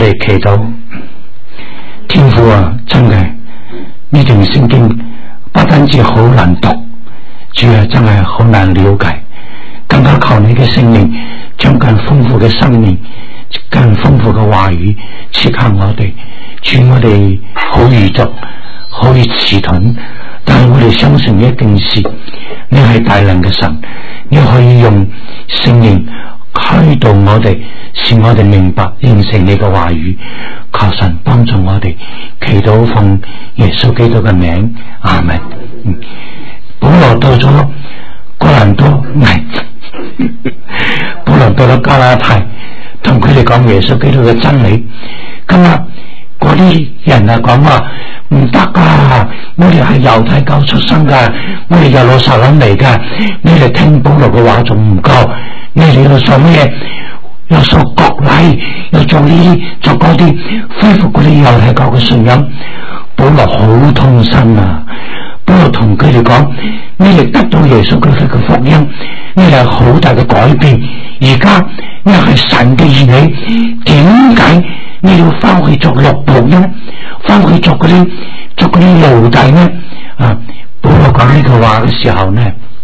哋祈禱。天父啊，真係呢段聖經不單止好難讀，主要真係好難了解，更加求你嘅聖靈將更豐富嘅生命、更豐富嘅話語賜給我哋，主，我哋好愚拙，好易遲鈍，但係我哋相信一件事，你係大能嘅神，你可以用聖靈開導我哋，使我哋明白認識你嘅話語。求神幫助我哋，祈禱奉耶穌基督嘅名，阿們。保羅到咗哥林多，唔係保羅到咗加拉太，同佢哋講耶穌基督嘅真理。今日嗰啲人啊講話唔得噶，我哋係猶太教出生噶，我哋耶路撒冷嚟噶，你哋聽保羅嘅話仲唔夠？你哋要做乜嘢？又做國禮，又做呢啲，做嗰啲，恢復嗰啲猶太教嘅信仰。保羅好痛心啊！保羅同佢哋講：你哋得到耶穌基督嘅福音，你哋係好大嘅改變。而家你係神嘅兒女，點解你要翻去做奴僕呢？翻去做嗰啲奴隸呢？啊！保羅講呢句話嘅時候呢，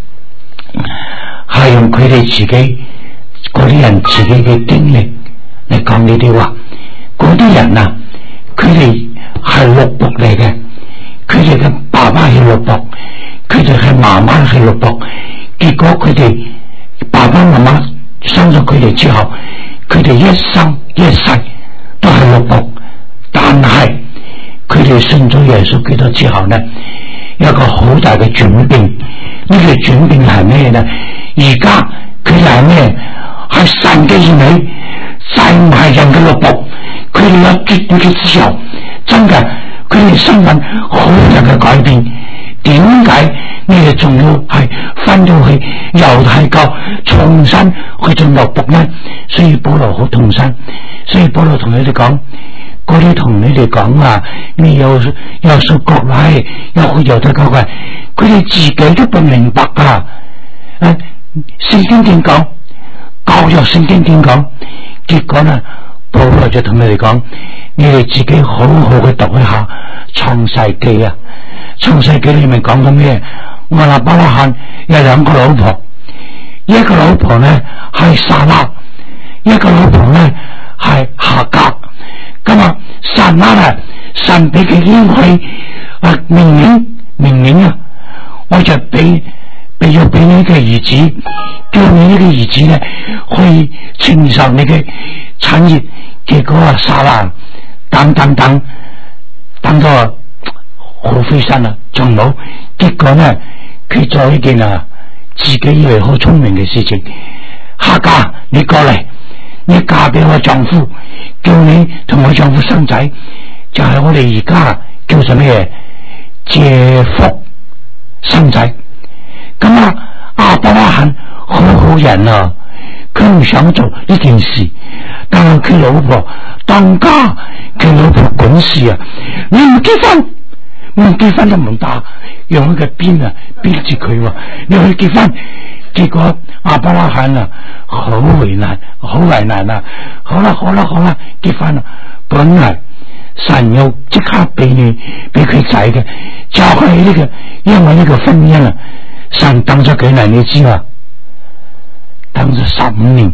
係用佢哋自己嗰啲人自己嘅經歷嚟講呢啲話。嗰啲人啊，佢哋係奴僕嚟嘅，佢哋嘅爸爸係奴僕，佢哋係媽媽係奴僕，結果佢哋爸爸媽媽生咗佢哋之後，佢哋一生一世都係奴僕。但係佢哋信咗耶穌基督之後呢，有一個好大嘅轉變。呢個轉變係咩呢？而家佢哋係咩？係神嘅兒女，再唔係人嘅奴僕。佢哋有絕對嘅自由，真嘅，佢哋身份好大嘅改變。點解你哋仲要係翻到去猶太教，重新去做奴僕呢？所以保羅好痛心，所以保羅同你哋講，嗰啲同你哋講啊，你有屬國禮，有去猶太教嘅，佢哋自己都不明白噶。聖經點講？舊約聖經點講？結果呢，保羅就同你哋講，你哋自己好好嘅讀一下創世記啊。創世記裏面講到咩？亞伯拉罕有兩個老婆，一個老婆呢係撒拉，一個老婆呢係夏甲。咁啊，撒拉啊，神俾佢應許命令啊，我就俾你嘅兒子，叫你呢個兒子呢可以承受你嘅產業。結果啊，撒拉等到好費心啊，仲冇。結果呢，佢做一件自己以為好聰明嘅事情。夏甲，你過嚟，你嫁俾我丈夫，叫你同我丈夫生仔，就係我哋而家叫做咩嘢？借福生仔。咁啊，亞伯拉罕好人啊，佢唔想做呢件事，但係佢老婆當家，佢老婆管事啊，你唔結婚都唔得，用一個鞭鞭住佢，你去結婚。結果亞伯拉罕啊，好為難啊！好啦，結婚啦。本來神要即刻俾佢仔嘅，就係呢個，因為呢個婚姻啊，神等咗幾年，你知嘛？等咗15年，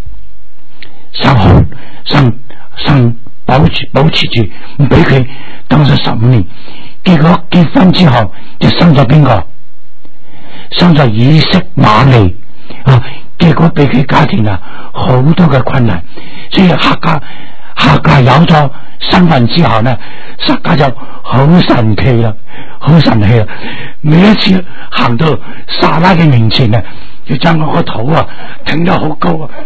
神保持住唔俾佢等咗15年。結果結婚之後就生咗邊個？生咗以色瑪利啊！結果俾佢家庭好多嘅困難，所以夏甲有咗身份之後呢，撒迦就好神奇啦，每一次行到撒拉嘅面前要將我個肚挺得好高啊！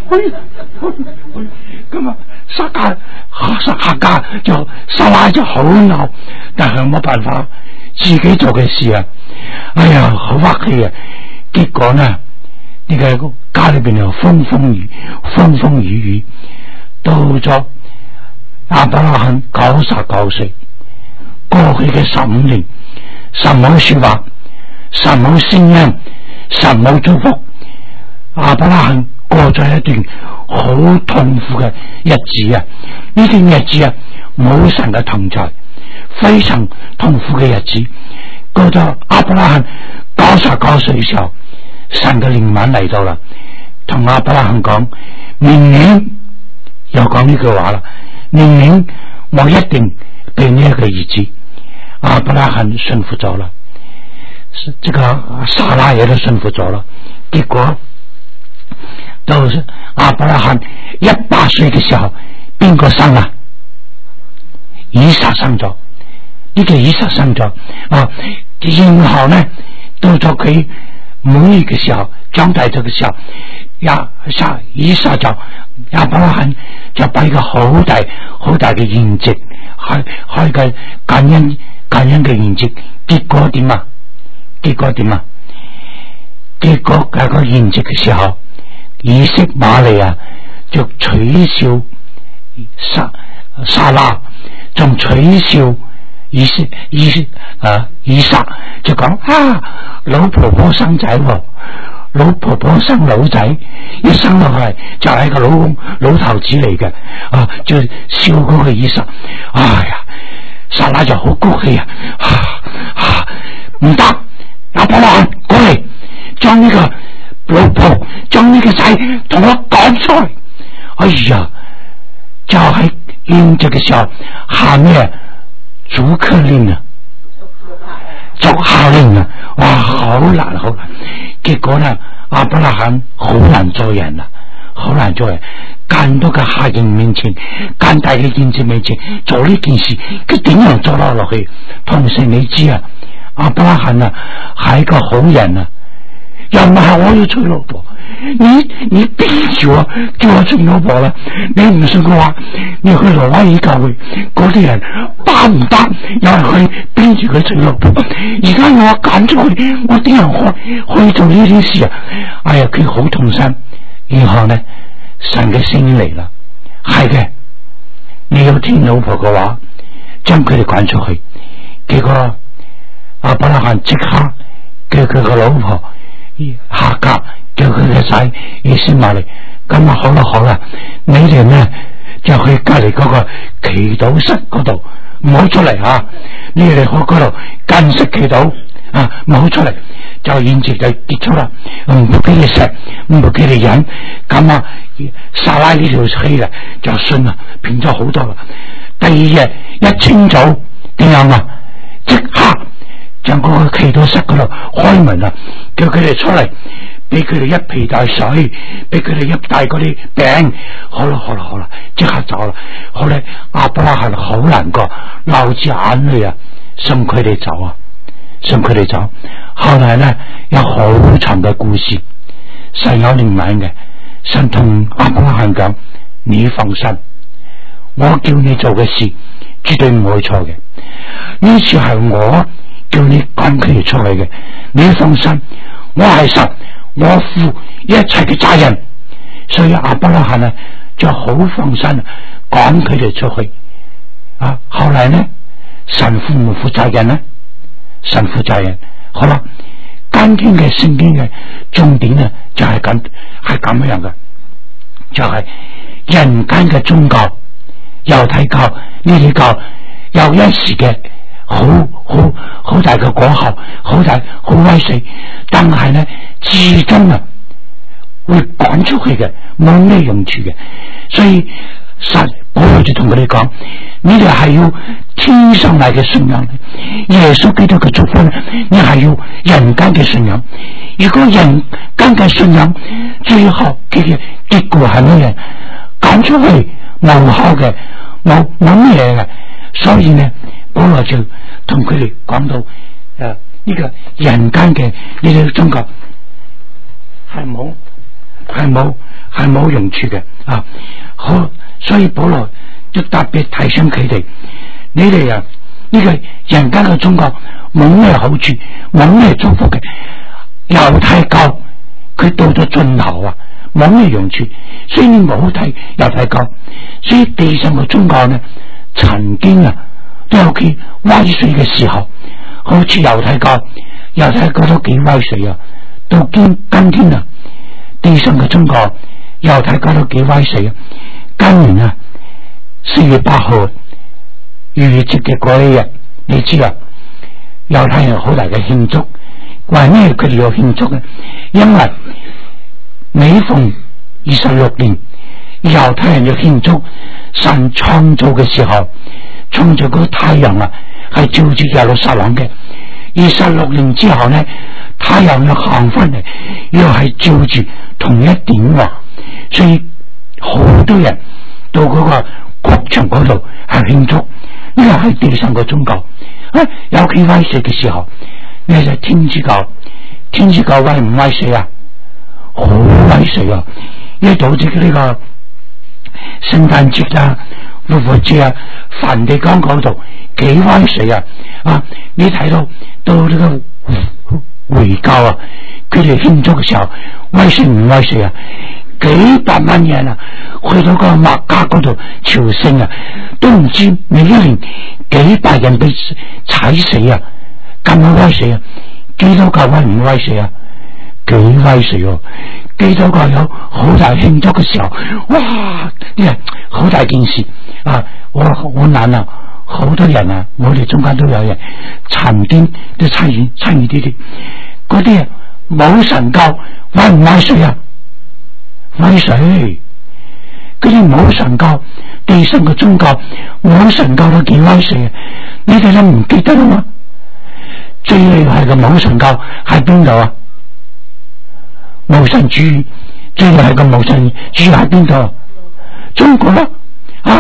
咁啊，夏甲就撒拉就好嬲，但係冇辦法，自己做嘅事哎呀，好客氣啊！結果呢，呢個家裏邊又風風雨雨，到咗亞伯拉罕99歲，過去嘅15年，神冇說話，神冇聲音，神冇祝福，亞伯拉罕過咗一段好痛苦嘅日子啊！呢段日子啊，冇神嘅同在，非常痛苦嘅日子。過到亞伯拉罕99歲嘅時候，神嘅憐憫嚟到啦，同亞伯拉罕講：明年又講呢句話啦，明年我一定俾呢一個兒子。亞伯拉罕信服咗啦，這個撒拉也都信服咗啦。結果到亞伯拉罕100歲嘅時候，邊個生啊？以撒生咗，呢個以撒生咗啊。然後呢，到咗佢滿月嘅時候，長大咗嘅時候，以撒就亞伯拉罕就擺個好大嘅筵席，開個感恩嘅筵席。結果點啊？結果喺個筵席嘅時候，以色瑪利亞就取笑撒拉，仲取笑以撒，就講老婆婆生仔喎，老婆婆生老仔，一生落嚟就係個老頭子嚟嘅啊！就笑嗰個以撒，哎呀，撒拉就好高氣啊！唔得，亞伯拉罕過嚟，將呢個老婆，將呢個仔同我講出嚟。哎呀，就喺宴席嘅時候，下面逐客令啊，逐客令啊，哇，好難。結果呢，亞伯拉罕好難做人啦，好難做人。咁多嘅客人面前，咁大嘅宴席面前做呢件事，佢點樣做得落去？同時你知啊，亞伯拉罕啊係一個好人啊，又唔係我要娶老婆，你逼住我叫我娶老婆啦？你唔信嘅話，你去挪威爾教會嗰啲人巴唔巴有人去逼住佢娶老婆？而家我揀咗佢，我點樣去做呢啲事啊？哎呀，佢好痛心。然後呢，神嘅聲音嚟啦，係嘅，你要聽老婆嘅話，將佢哋趕出去。結果亞伯拉罕即刻叫佢個老婆夏甲，叫佢嘅仔以斯瑪利。咁啊，好啦，你哋呢就去隔籬嗰個祈禱室嗰度，唔好出嚟啊！你哋去嗰度禁食祈禱啊，唔好出嚟。就宴席就結束啦，唔俾佢哋食，唔俾佢哋飲。咁啊，撒拉呢條氣咧就順啦，變咗好多啦。第二日一清早點樣啊？即刻將嗰個祈禱室嗰度開門啦，叫佢哋出嚟，俾佢哋一皮袋水，俾佢哋一袋嗰啲餅。好啦，即刻走啦。後來亞伯拉罕好難過，流住眼淚啊，送佢哋走啊。後來呢，有好長嘅故事，神有憐憫嘅，神同亞伯拉罕講：你放心，我叫你做嘅事絕對唔會錯嘅。呢次係我叫你趕佢哋出去嘅，你放心，我係神，我負一切嘅責任。所以亞伯拉罕呢就好放心趕佢哋出去。後來呢，神負唔負責任呢？神負責任。好啦，今天嘅聖經嘅重點呢就係咁樣嘅，就係人間嘅宗教、猶太教、呢啲教有一時嘅好大嘅果效，好威水，但係呢至終啊會趕出去嘅，冇咩用處嘅。所以保羅就同佢哋講：你哋係要天上嚟嘅信仰，耶穌基督嘅祝福，你係要人間嘅信仰。如果人間嘅信仰最後嘅結果係乜嘢？趕出去無效嘅，冇乜嘢嘅。所以呢，保羅就同佢哋講到呢個人間嘅呢啲宗教係冇用處嘅啊。好，所以保羅就特別提醒佢哋：你哋啊，呢個人間嘅宗教冇咩好處，冇咩祝福嘅。猶太教佢到咗盡頭啊，冇咩用處，所以你唔好睇猶太教。所以地上嘅宗教呢，曾經啊都有佢威水嘅時候，好似猶太教都幾威水啊。到今天啊，地上嘅宗教猶太搞到幾威勢啊！今年啊4月8號逾越節嘅嗰一日，你知啊，猶太人好大嘅慶祝。為咩佢哋要慶祝呢？因為每逢26年，猶太人要慶祝神創造嘅時候，創造嗰個太陽啊係照住耶路撒冷嘅。26年之後呢，太陽要行翻嚟，又係照住同一點喎。所以好多人到嗰個國場嗰度係慶祝，呢個係地上嘅宗教啊。有幾威勢嘅時候，你就天主教，天主教威唔威勢啊？好威勢啊！一到即呢個聖誕節啊、復活節啊、梵蒂岡嗰度幾威勢啊！啊，你睇到呢個回教啊，佢哋慶祝嘅時候威勢唔威勢啊？幾百萬人啊，去到個麥加嗰度朝聖啊，都唔知每一年幾百人被踩死啊，咁威勢啊！基督教威唔威勢啊？幾威勢哦！基督教有好大慶祝嘅時候，哇！呢係好大件事啊！我諗啊，好多人啊，我哋中間都有人曾經都參與呢啲，嗰啲冇神教威唔威勢啊？威勢！嗰啲冇神教地上嘅宗教冇神教都幾威勢啊！你哋都唔記得啦嘛？最厲害嘅冇神教喺邊度啊？無神主義最厲害嘅無神主義喺邊度？中國啦！啊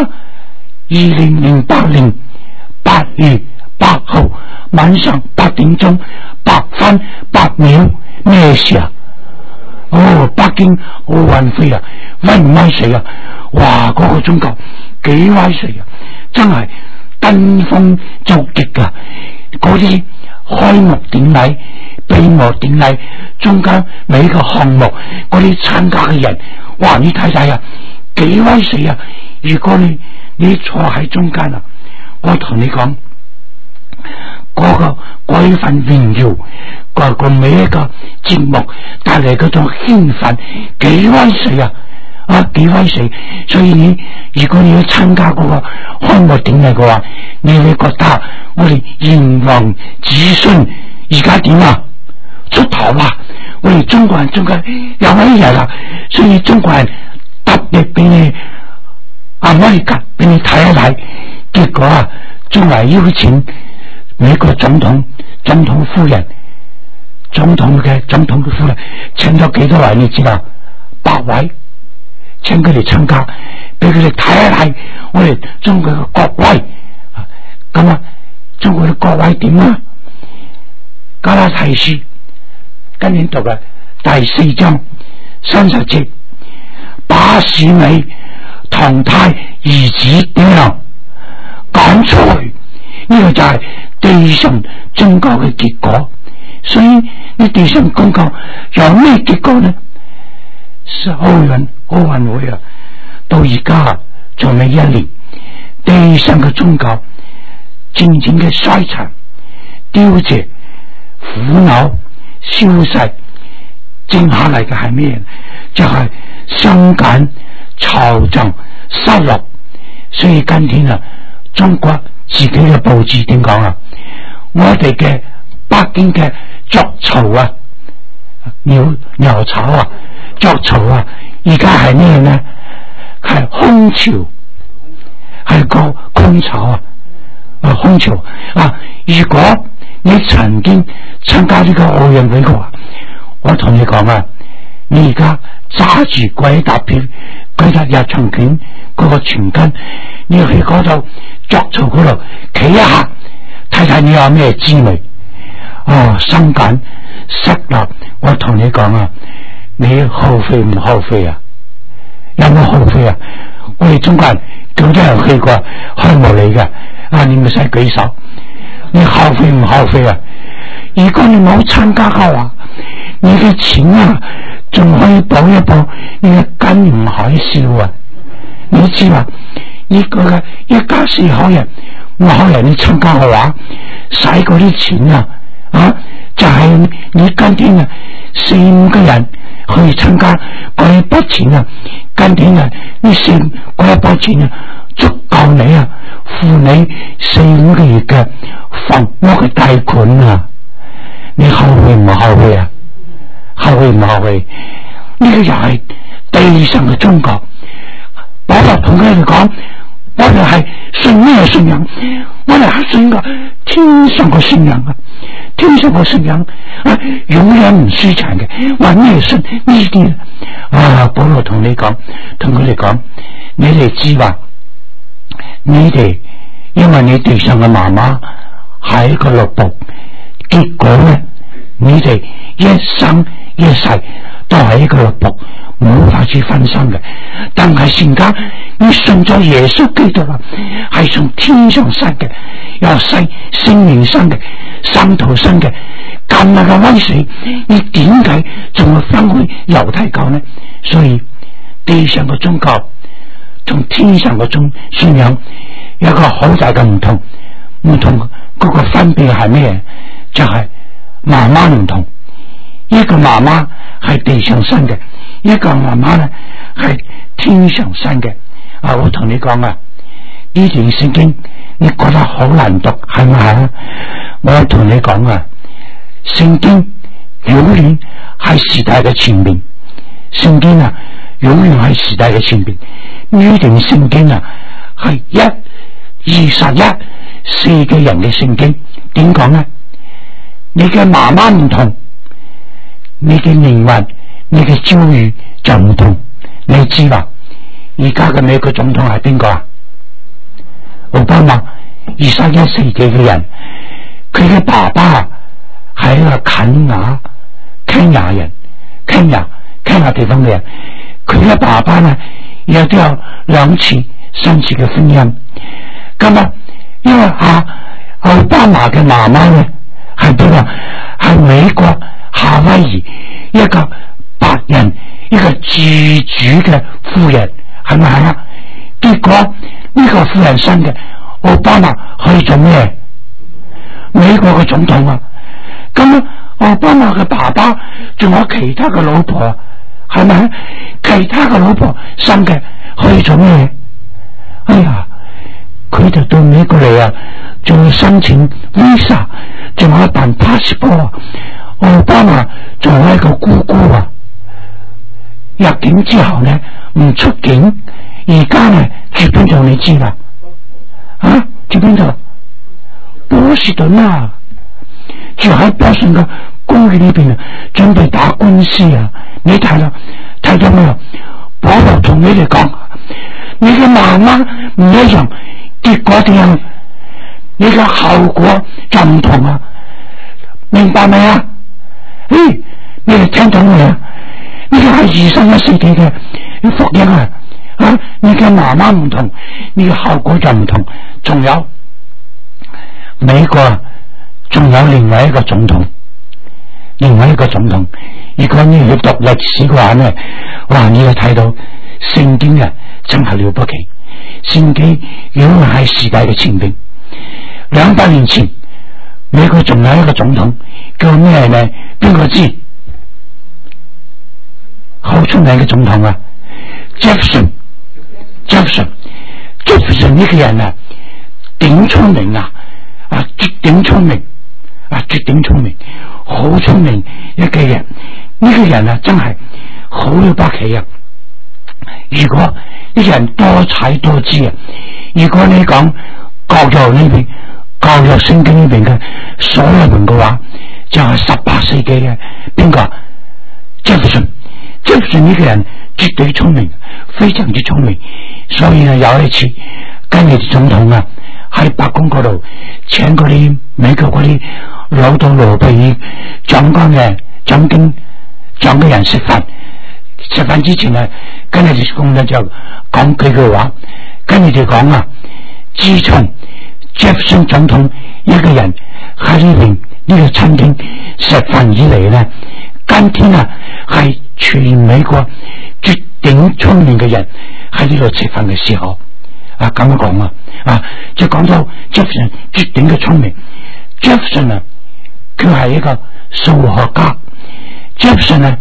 ，2008年8月8號晚上8點鐘8分8秒，咩事啊？哦，北京奧運會啊，威唔威勢啊？哇，嗰個宗教幾威勢啊！真係登峰造極噶，嗰啲開幕典禮、閉幕典禮中間每一個項目，嗰啲參加嘅人，哇！你睇睇啊，幾威勢啊！如果你坐喺中間啊，我同你講，嗰一份榮耀，個每一個節目帶嚟嗰種興奮，幾威勢啊！啊，幾威勢！所以如果你要參加嗰個開幕典禮嘅話，你會覺得我哋炎黃子孫而家點啊？出頭啊！我哋中國人中間有一日啊，所以中國人特別俾你威格俾你睇一睇，結果啊，仲係邀請美國總統夫人、總統嘅夫人，請咗幾多位你知道？8位，請佢哋參加，俾佢哋睇一睇我哋中國嘅國威。咁啊，中國嘅國威點啊？加拉太書今年讀嘅第4章30節，把使你同他兒子點樣趕出去？呢個就係地上宗教嘅結果。所以你地上宗教有咩結果呢？奧運會啊，到而家仲未1年，地上嘅宗教漸漸嘅衰殘、凋謝、苦惱、消逝，剩下嚟嘅係咩？就係傷感、惆悵、失落。所以今天啊，中國自己嘅報紙點講啊？我哋嘅北京嘅雀巢啊，鳥巢啊，雀巢啊，而家係咩呢？係空巢，係個空巢啊！空巢啊！如果你曾經參加呢個奧運會嘅話，我同你講啊，你而家揸住鬼搭票、鬼搭入場券嗰個全巾，你去嗰度雀巢嗰度企一下，睇睇你有咩滋味？傷感失落，我同你講啊，你後悔唔後悔啊？有冇後悔啊？我哋中國人咁多人去過開幕嚟嘅，你咪使舉手。你後悔唔後悔啊？如果你冇參加嘅話，你嘅錢啊，仲可以補一補，你嘅筋唔可以笑啊！你知嘛？呢個嘅一家4口人，5口人你參加嘅話，使嗰啲錢啊，就係你今天啊4、5個人可以參加嗰一筆錢啊，今天啊，你剩嗰一筆錢啊，足夠你啊付你4-5個月嘅房屋嘅貸款啊！你後悔唔後悔啊？後悔唔後悔？呢個又係地上嘅宗教。保羅同佢哋講，我哋係信咩信仰？我哋係信個天上嘅信仰啊！天上嘅信仰啊，永遠唔輸殘嘅。話咩信呢啲啊？保羅同你講，同佢哋講，你哋知話，你哋因為你地上嘅媽媽係一個奴僕，結果咧，你哋一生一世都係一個奴僕，冇法子分身嘅。但係現在你信咗耶穌基督啦，係從天上生嘅，由聖靈生嘅，聖徒生嘅，咁大嘅威水，你點解仲會翻去猶太教呢？所以地上嘅宗教同天上嘅信仰有一個好大嘅唔同，唔同嗰個分別係咩？就係媽媽唔同，一個媽媽係地上生嘅，一個媽媽咧係天上生嘅。啊，我同你講啊，呢段聖經你覺得好難讀係咪啊？我同你講啊，聖經永遠係時代嘅前面，聖經啊永遠係時代嘅前面。呢段聖經啊係21世紀人嘅聖經。點講呢？你嘅媽媽唔同，你嘅靈魂，你嘅遭遇就唔同。你知啦，而家嘅美國總統係邊個啊？奧巴馬，21世紀嘅人，佢嘅爸爸係一個肯亞人，肯亞地方嘅人。佢嘅爸爸呢，亦都有2次、3次嘅婚姻。咁啊，因為奧巴馬嘅媽媽呢係邊個？係美國夏威夷一個白人，一個自主嘅夫人，係咪啊？結果呢個夫人生嘅奧巴馬去做咩？美國嘅總統啊！咁奧巴馬嘅爸爸仲有其他嘅老婆，係咪？其他嘅老婆生嘅去做咩？哎呀！佢就到美國嚟啊，仲要申請 visa， 仲有辦 passport。奧巴馬仲有一個姑姑啊，入境之後呢唔出境，而家呢住邊度你知啦？啊，住邊度？波士頓啊，住喺波士頓嘅公寓呢邊啊，準備打官司啊！你睇到沒有？保羅同你哋講，你嘅媽媽唔一樣。結果點樣？你嘅後果就唔同啊！明白未啊？你哋聽到未啊？呢個係21世紀嘅福音啊！你嘅媽媽唔同，你嘅後果就唔同。仲有美國仲有另外一個總統，如果你要讀歷史嘅話呢，哇！你要睇到聖經啊，真係了不起。聖經永遠係時代嘅前面。200年前，美國仲有一個總統叫咩呢？邊個知？好出名嘅總統啊 ，Jefferson 呢個人啊，頂聰明啊，絕頂聰明，好聰明一個人。呢個人啊，真係好了不起啊！如果呢個人多才多姿啊，如果你講教育呢邊、教育聖經呢邊嘅所有人嘅話，就係18世紀嘅邊個？Jefferson呢個人絕對聰明，非常之聰明。所以呢，有一次跟住總統啊喺白宮嗰度請嗰啲美國嗰啲老到羅比長官嘅長嘅人食飯之前呢，跟住講咧就講幾句話，跟住就講啊，自從 Jefferson 總統一個人喺呢邊呢個餐廳食飯以嚟呢，今天啊係全美國絕頂聰明嘅人喺呢度食飯嘅時候啊，咁樣講啊，就講到 Jefferson 絕頂嘅聰明。Jefferson 啊，佢係一個數學家。Jefferson 啊，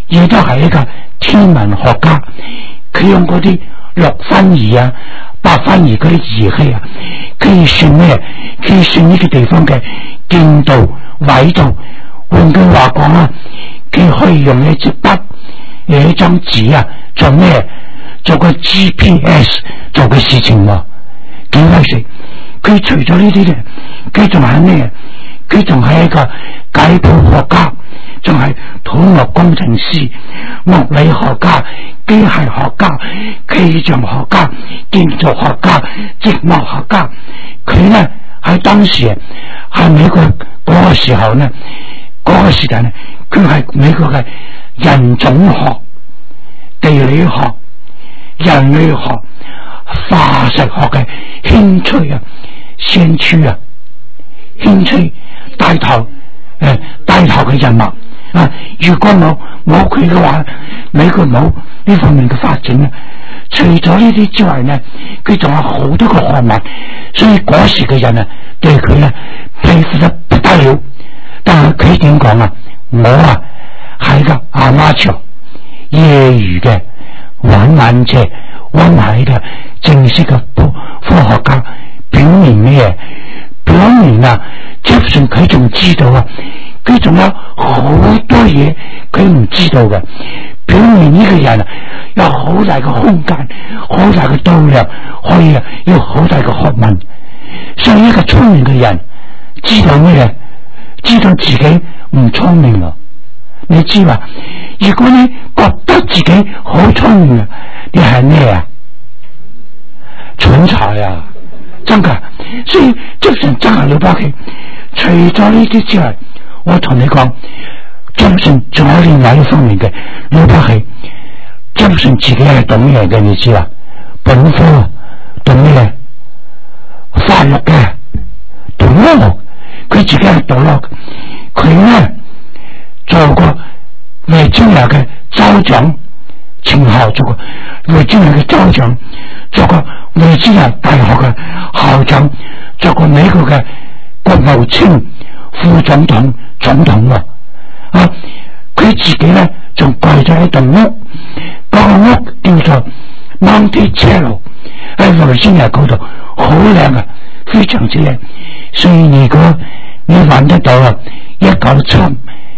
亦都係一個天文學家，佢用嗰啲6分儀啊、8分儀嗰啲儀器啊，可以算咩？可以算呢個地方嘅經度、緯度。換句話講啊，佢可以用一支筆、一張紙啊，做咩？做個 GPS 做嘅事情喎。幾威水！佢除咗呢啲咧，佢仲係咩？佢仲係一個解剖學家，仲係土木工程師、物理學家、機械學家、氣象學家、建築學家、植物學家。佢呢喺當時喺美國嗰個時候呢，嗰個時間呢，佢係美國嘅人種學、地理學、人類學、化石學嘅興趣啊、先驅啊、興趣帶頭嘅人物啊！如果冇佢嘅話，美國冇呢方面嘅發展咧。除咗呢啲之外呢，佢仲有好多個學問，所以嗰時嘅人啊，對佢呢佩服得不得了。但係佢點講啊？我啊係個阿媽潮業餘嘅玩者，我唔係嘅正式嘅科學家。表明咩？表明啊，Jefferson佢仲知道啊，佢仲有好多嘢佢唔知道嘅。表明呢個人啊，有好大嘅空間，好大嘅度量，可以有好大嘅學問。所以一個聰明嘅人知道咩？知道自己唔聰明啊！你知嘛？如果你覺得自己好聰明啊，你係咩啊？蠢材啊！真噶，所以Jefferson真係了不起。除咗呢啲之外，我同你講，Jefferson仲有另外一方面嘅了不起。Jefferson自己係讀咩嘅？你知啦？本科讀咩？法律嘅，讀 law， 佢自己係讀 law。佢呢做過Virginia嘅州長，前後做過Virginia嘅州長，做過Virginia大學嘅校長，做過美國嘅國務卿、副總統、總統啊！佢自己呢仲蓋咗一棟屋，嗰個屋叫做 Monticello， 喺Virginia嗰度好靚啊，非常之靚。所以如果你揾得到啊，1970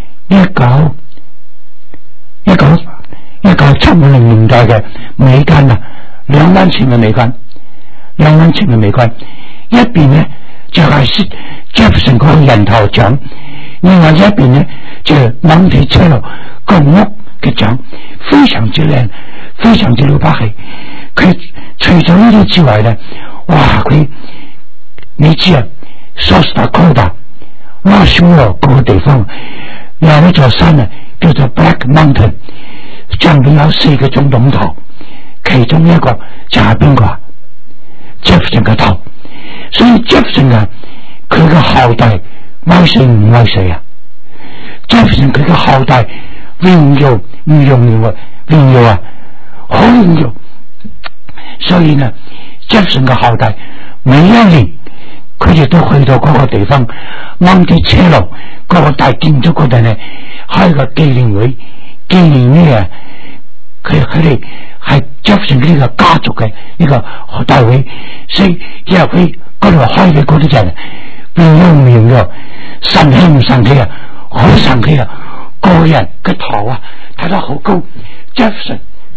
年代嘅美金啊，2蚊錢嘅美金，2蚊錢嘅美金，一邊呢就係 Jefferson 嗰個人頭獎，另外一邊呢就係Monticello個屋嘅獎，非常之靚，非常之了不起。佢除咗呢啲之外呢，哇！佢你知啊 ，South Dakota Rushmore 嗰個地方有一座山啊，叫做 Black Mountain， 上面有4個總統頭，其中一個就係邊個啊 ？Jefferson 嘅頭。所以 Jefferson 啊，佢嘅後代威死唔威死啊 ？Jefferson 佢嘅後代榮耀唔榮耀啊？榮耀啊，好榮耀。所以呢 ，Jefferson 嘅後代每一年佢哋都去到嗰個地方Monticello嗰個大建築嗰度呢，開個紀念會，紀念咩？佢哋係 Jefferson 呢個家族嘅呢個大會，所以入去嗰度開嘅嗰啲人榮耀唔榮耀，神氣唔神氣啊？好神氣啊！個人嘅頭啊睇得好高 ，Jefferson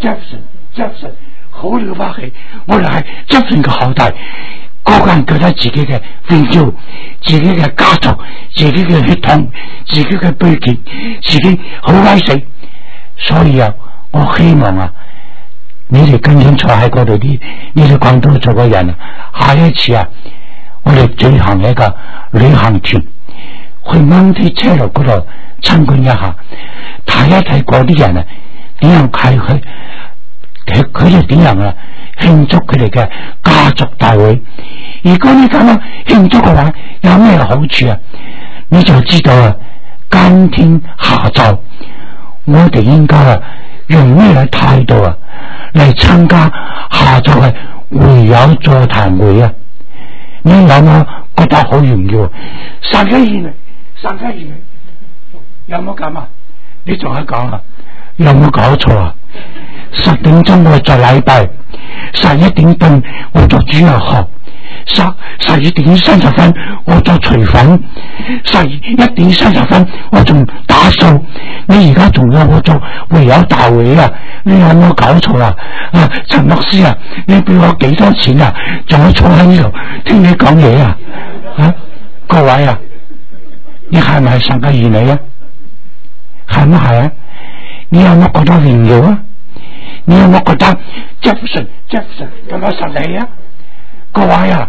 好了不起，我哋係 Jefferson 嘅後代。個個人覺得自己嘅榮耀、自己嘅家族、自己嘅血統、自己嘅背景、自己好威死。所以啊，我希望啊，你哋今天坐喺嗰度啲，你哋廣東做嘅人啊，下一次啊，我哋舉行一個旅行團去Monticello嗰度參觀一下，睇一睇嗰啲人啊點樣睇佢哋點樣啊慶祝佢哋嘅家族大會。如果你咁樣慶祝嘅話，有咩好處啊？你就知道啊，今天下晝我哋應該啊用咩態度啊嚟參加下晝嘅會友座談會啊？你有冇覺得好榮耀？散開意嚟，有冇咁啊？你仲喺講啊？ 有冇搞錯啊？10點鐘我做禮拜，11點半我做主日學，12點30分我做廚房，11點30分我仲打掃。你而家仲有我做會友大會啊？你有冇搞錯啊？啊，陳牧師啊，你俾我幾多錢啊？仲要坐喺呢度聽你講嘢啊？啊，各位啊，你係咪神嘅兒女啊？係唔係啊？你有冇覺得榮耀啊？你有冇覺得 Jefferson 咁樣實利啊？各位啊，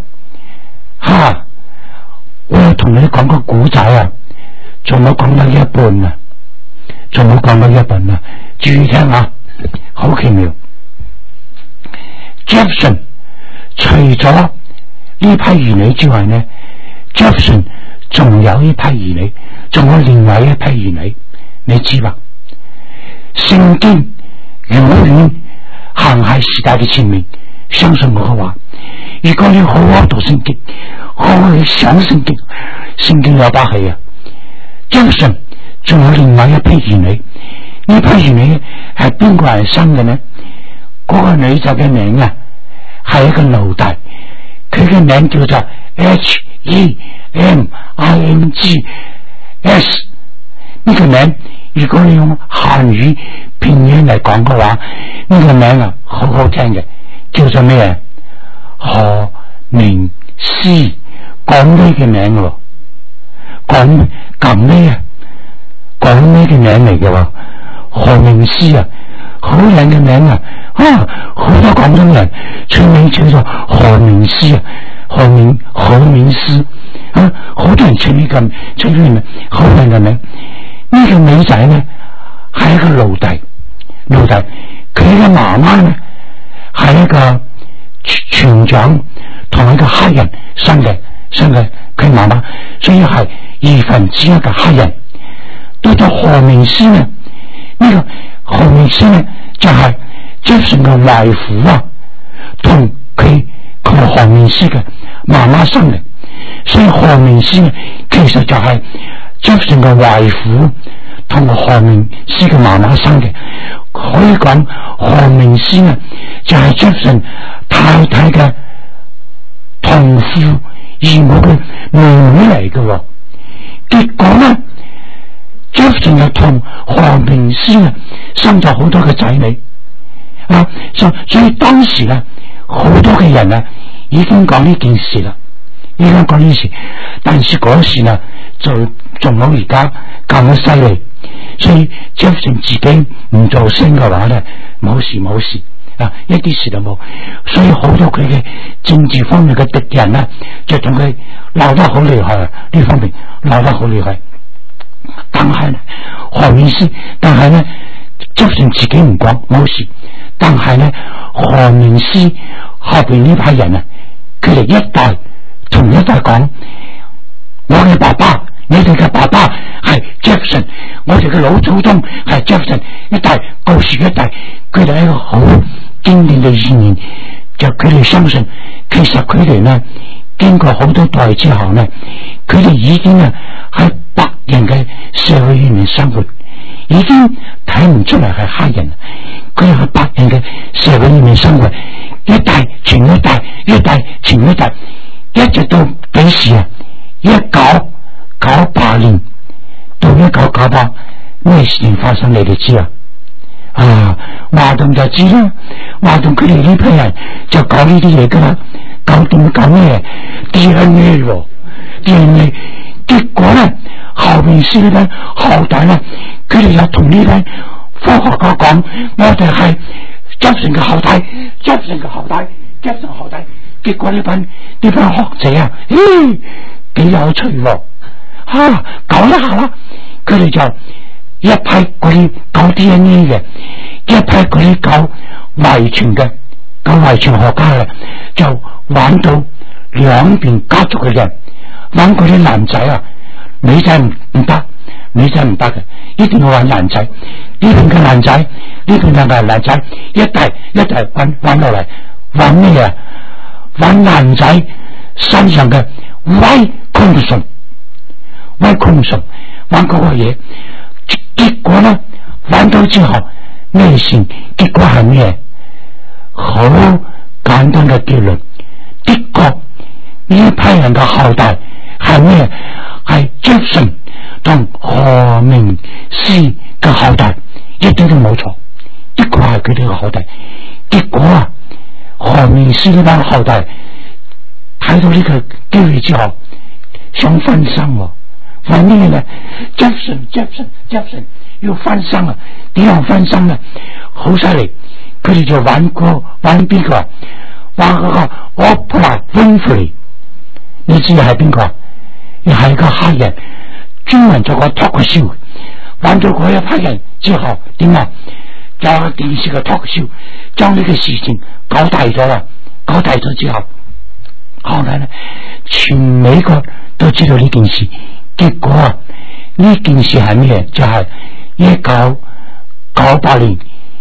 我要同你講個古仔啊，仲冇講到一半啊，仲冇講到一半啊，注意聽啊，好奇妙。Jefferson 除咗呢批兒女之外呢 ，Jefferson 仲有呢批兒女，仲有另外一批兒女，你知吧？聖經永遠行喺時代嘅前面，相信我嘅話。如果你好好讀聖經，好好去想聖經，聖經有把戲啊。Jefferson仲有另外一批兒女，呢批兒女係邊個人生嘅呢？嗰個女仔嘅名啊，係一個奴隸，佢嘅名叫做 Hemings。呢個名如果你用漢語拼音嚟講嘅話，呢個名啊好好聽嘅，叫做咩？何明詩，講咩嘅名喎？講咁咩啊？講咩嘅名嚟嘅喎？何明詩啊，好靚嘅名啊！好多廣東人取名叫做何明詩啊，何明詩啊，好多人取呢個名，好靚嘅名。呢個女仔呢係一個奴隸，佢嘅媽媽呢係一個船長同一個黑人生嘅佢媽媽，所以係1/2嘅黑人。到咗何明詩呢，呢個何明詩呢就係 Jefferson 嘅外父啊，同何明詩嘅媽媽生嘅，所以何明詩呢其實就係 Jefferson 嘅外父同何明詩嘅媽媽生嘅。可以講何明詩呢就係 Jefferson 太太嘅同父異母嘅妹妹嚟嘅。結果呢 Jefferson 又同何明詩呢生咗好多嘅仔女啊，所以當時呢好多嘅人啊已經講呢件事啦，但是嗰時呢就仲冇而家咁犀利，所以 Jefferson 自己唔做聲嘅話呢，冇事啊，一啲事都冇。所以好多佢嘅政治方面嘅敵人呢就同佢鬧得好厲害啊，呢方面鬧得好厲害。但係呢何明詩，但係呢 Jefferson 自己唔講冇事，但係呢何明詩後邊呢批人啊，佢哋一代同一代講，我嘅爸爸，你哋嘅爸爸係 Jefferson， 我哋嘅老祖宗係 Jefferson， 一代告訴一代，佢哋係一個好經典嘅意念，就佢哋相信，其實佢哋呢經過好多代之後呢，佢哋已經啊喺白人嘅社會裏面生活，已經睇唔出嚟係黑人，佢哋喺白人嘅社會裏面生活，一代傳一代，一代傳一代，一直到幾時啊？1998年到1998，咩事情發生你哋知啊？華東就知啦，華東佢哋呢批人就搞呢啲嘢噶啦，搞咩 DNA， 結果咧後面先咧後代咧，佢哋又同呢班科學家講，我哋係 Jefferson 嘅後代， Jefferson 後代，結果呢班學者啊，幾有趣喎，搞一下啦，佢哋就一批嗰啲搞 DNA 嘅，一批嗰啲搞遺傳嘅，搞遺傳學家嘅，就玩到兩邊家族嘅人，玩嗰啲男仔啊，女仔唔得嘅，一定要玩男仔，呢邊嘅男仔，呢邊嘅男仔，一代玩落嚟，玩咩啊？玩男仔身上嘅歪控送，玩嗰個嘢，結果呢玩到之後咩事？結果係咩？好簡單嘅結論，的確呢一批人嘅後代係咩？係 Jefferson 同何明師嘅後代，一啲都冇錯，的確係佢哋嘅後代。結果啊，何明師呢班後代睇到呢個機會之後，想翻生喎，為咩呢？ Jefferson 要翻生啊？點樣翻生啊？好犀利！佢哋就玩邊個？玩嗰個 Oprah Winfrey， 你知係邊個？又係個黑人，專門做個 talk show。玩咗嗰一批人之後，點啊？就電視嘅 talk show， 將呢個事情搞大咗啦。搞大咗之後，後來呢，全美國都知道呢件事。結果啊，呢件事係咩？就係1998年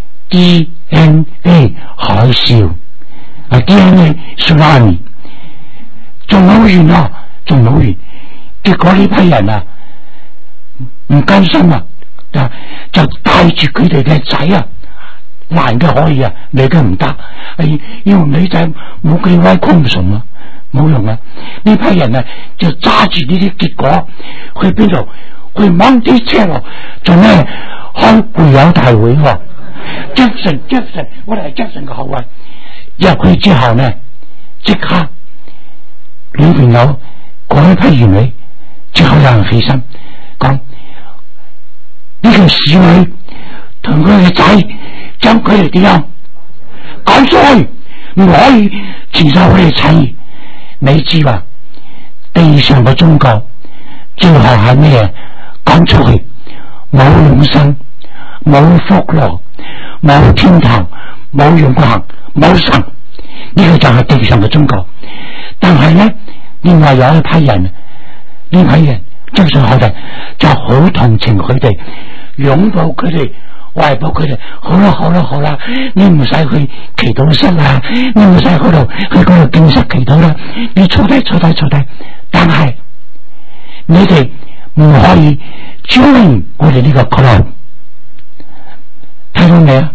DNA 海嘯啊 ，DNA tsunami， 仲好遠啊，仲好遠。結果呢批人啊唔甘心啊，就帶住佢哋嘅仔啊，男嘅可以啊，女嘅唔得，因為女仔冇佢威空順啊，冇用啊。呢批人啊就揸住呢啲結果去邊度？去 Monticello 做咩？開會友大會喎。Jefferson， 我哋係 Jefferson 嘅後裔。入去之後呢，即刻裏邊有嗰一批兒女，即刻有人起身講呢個侍女同佢嘅仔將佢哋點樣講出去，唔可以持守佢哋產業。你知話地上嘅宗教最後係咩？講出去冇永生，冇福樂，冇天堂，冇永恆，冇神。呢個就係地上嘅宗教。但係呢，另外有一批人，呢批人將上後代就好同情佢哋，擁抱佢哋，懷抱佢哋。好啦，你唔使去祈禱室啦，你唔使去嗰度敬室祈禱啦，你坐低。但係你哋唔可以 join 我哋呢個 club， 睇到未啊？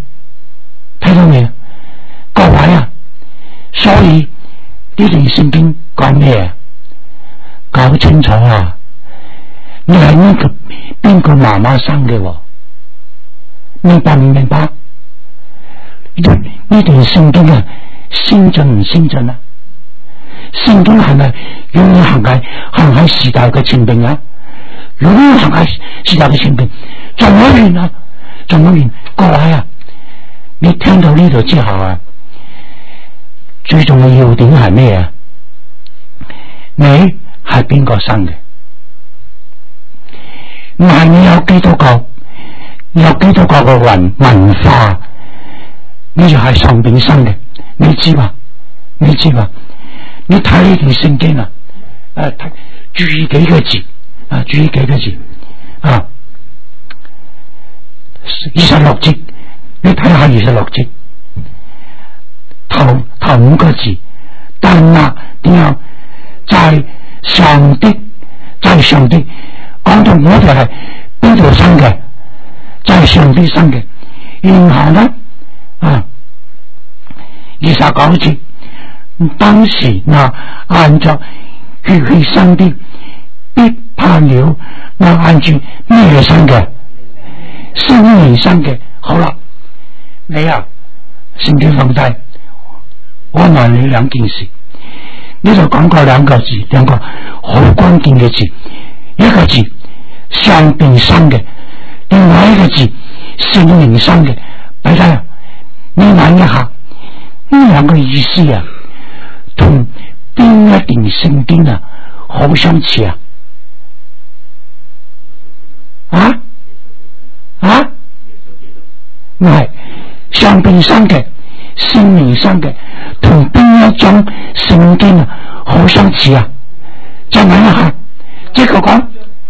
各位啊，所以呢段聖經講咩啊？搞清楚啊！你係呢個邊個媽媽生嘅喎？明白唔明白？呢段聖經啊，先進唔先進啊？聖經係咪永遠行喺時代嘅前邊啊？永遠行喺時代嘅前邊，仲好遠啊！各位啊，你聽到呢度之後啊，最重要要點係咩啊？你係邊個生嘅？唔係你有基督教嘅文化，你就係上邊生嘅。你知嘛？你睇呢段聖經啊，注意幾個字啊，26節，你睇下26節，頭5個字，但那點樣？在上帝，講到我哋係邊度生嘅？在上帝生嘅。然後呢29節，當時那按着血氣生的，必怕了那按住咩生嘅？聖靈生嘅。好啦，你啊，聖經放低，我問你兩件事。呢度講過兩個好關鍵嘅字，一個字上邊生嘅，另外一個字聖靈生嘅。俾睇，你諗一下呢兩個意思啊，同邊一段聖經啊好相似啊？唔係上邊生嘅，聖靈生嘅，同邊一種聖經啊好相似啊？再問一下，即刻講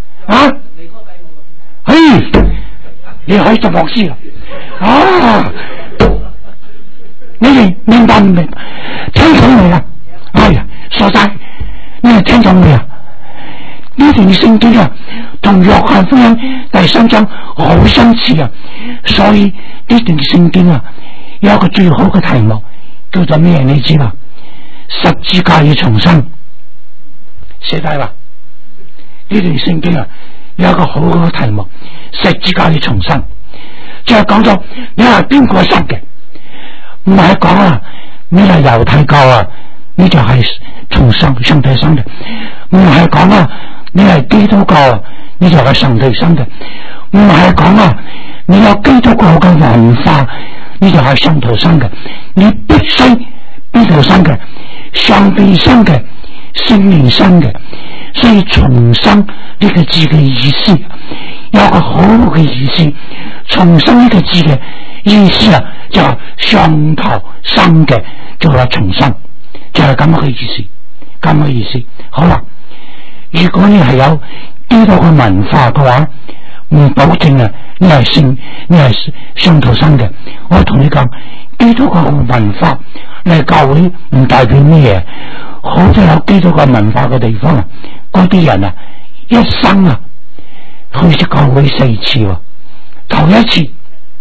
你可以做牧師啊！你哋明白唔明？聽懂未啊？傻仔，你哋聽懂未啊？呢呢段聖經啊，同約翰福音第3章好相似啊，所以呢段聖經啊，有一個最好嘅題目叫做咩？你知嘛？十字架與重生，寫低啦。呢段聖經啊，有一個好好嘅題目，十字架與重生，就係講咗你係邊個生嘅，唔係講啊，你係猶太教啊，你就係從上帝生嘅，唔係講啊，你係基督教啊，你就係上帝生嘅，唔係講啊，你有基督教嘅文化，你就係上帝生嘅，你必須邊度生嘅？上帝生嘅，聖靈生嘅，所以重生呢個字嘅意思有一個好好嘅意思。重生呢個字嘅意思啊，就係上頭生嘅，就係重生，就係咁嘅意思，咁嘅意思。好啦，如果你係有基督嘅文化嘅話，唔保證啊，你係上頭生嘅。我同你講，基督嘅文化嚟教會唔代表咩嘢。好多有基督嘅文化嘅地方啊，嗰啲人啊，一生啊去咗教會4次喎。頭一次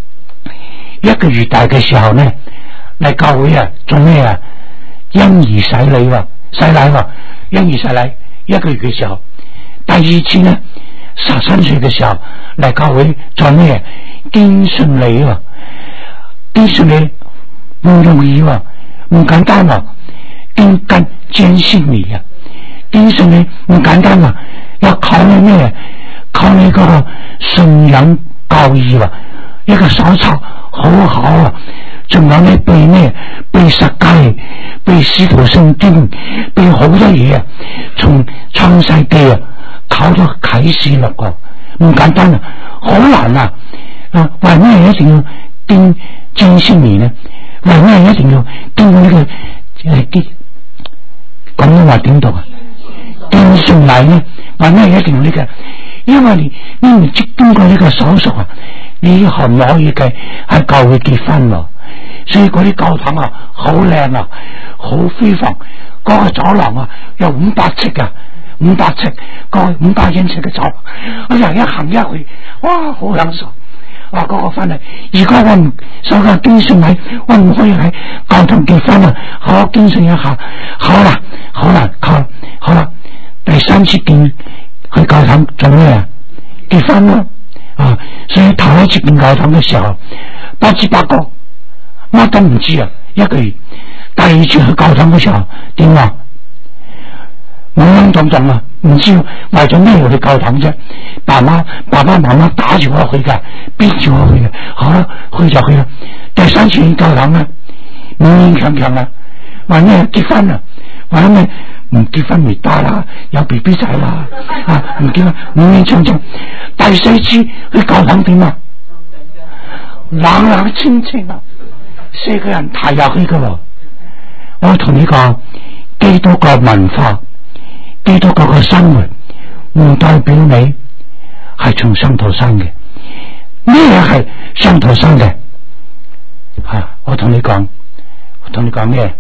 1個月大嘅時候呢，嚟教會啊做咩啊？嬰兒洗禮喎，洗禮喎，嬰兒洗禮1個月嘅時候。第二次呢，13歲嘅時候嚟教會做咩？堅信你喎，堅信你唔容易喎，唔簡單喎，堅信你啊，堅信你唔簡單喎，要靠你咩？靠你嗰個信仰教義啊，一個手冊好好啊，仲有你背咩？背十誡，背使徒聖經，背好多嘢啊，從創世記啊考到啟示錄啊，唔簡單啊，好難啊！為咩一定要堅信你呢？為咩一定要經過呢個咁樣話點讀啊？堅信你呢？為咩一定要呢個？因為你唔知經過呢個手續啊，你可唔可以嘅喺教會結婚咯？所以嗰啲教堂啊，好靚啊，好輝煌，嗰個走廊啊有500尺啊，500尺，個500英尺嘅走廊，哎呀一行一去，哇，好享受。嗰個翻嚟，如果我唔手個堅信你，我唔可以喺教堂結婚啊！好堅信一下，好啦，好啦，第3次見去教堂做咩啊？結婚咯，所以頭一次見教堂嘅時候，8至8個乜都唔知啊，1個月。第二次去教堂嘅時候點啊？懵懵懂懂啊，唔知為咗咩要去教堂啫？爸爸媽媽打住我去嘅，逼住我去嘅，好啦，去就去啦。第3次去教堂啊，勉勉強強啊，話咩結婚啊？話咩唔結婚咪得啦，有 BB 仔啦，唔結婚勉勉強強。第4次去教堂點啊？冷冷清清啊，4個人抬入去噶喎。我同你講，基督教文化。基督教嘅生活唔代表你係從上頭生嘅，咩係上頭生嘅？我同你講咩？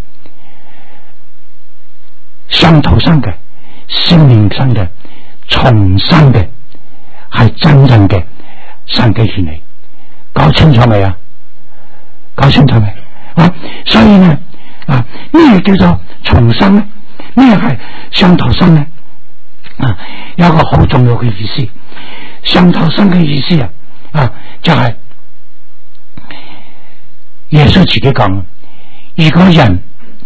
上頭生嘅，聖靈生嘅，重生嘅，係真正嘅神嘅兒女。搞清楚未啊？搞清楚未？所以呢，咩叫做重生呢？咩係上頭生呢？有一個好重要嘅意思，上頭生嘅意思就係耶穌自己講，如果人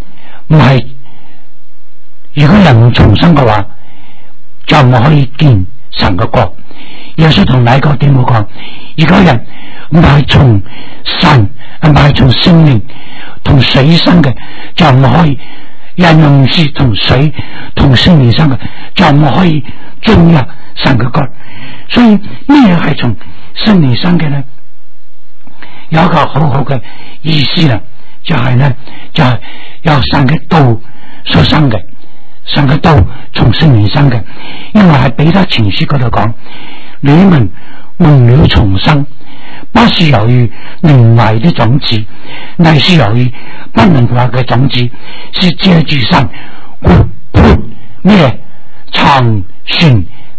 唔重生嘅話，就唔可以見神嘅國。耶穌同哪個點講？如果人唔係從神，唔係從聖靈同水生嘅，就唔可以。人唔是同水同聖靈生嘅，就唔可以進入神嘅國。所以咩係從聖靈生嘅呢？有一個好好嘅意思啦，就係由神嘅道所生嘅，神嘅道從聖靈生嘅。因為喺彼得前書嗰度講，你們蒙了重生，不是由於靈壞的種子，乃是由於不能壞嘅種子，是借住神活潑咩長存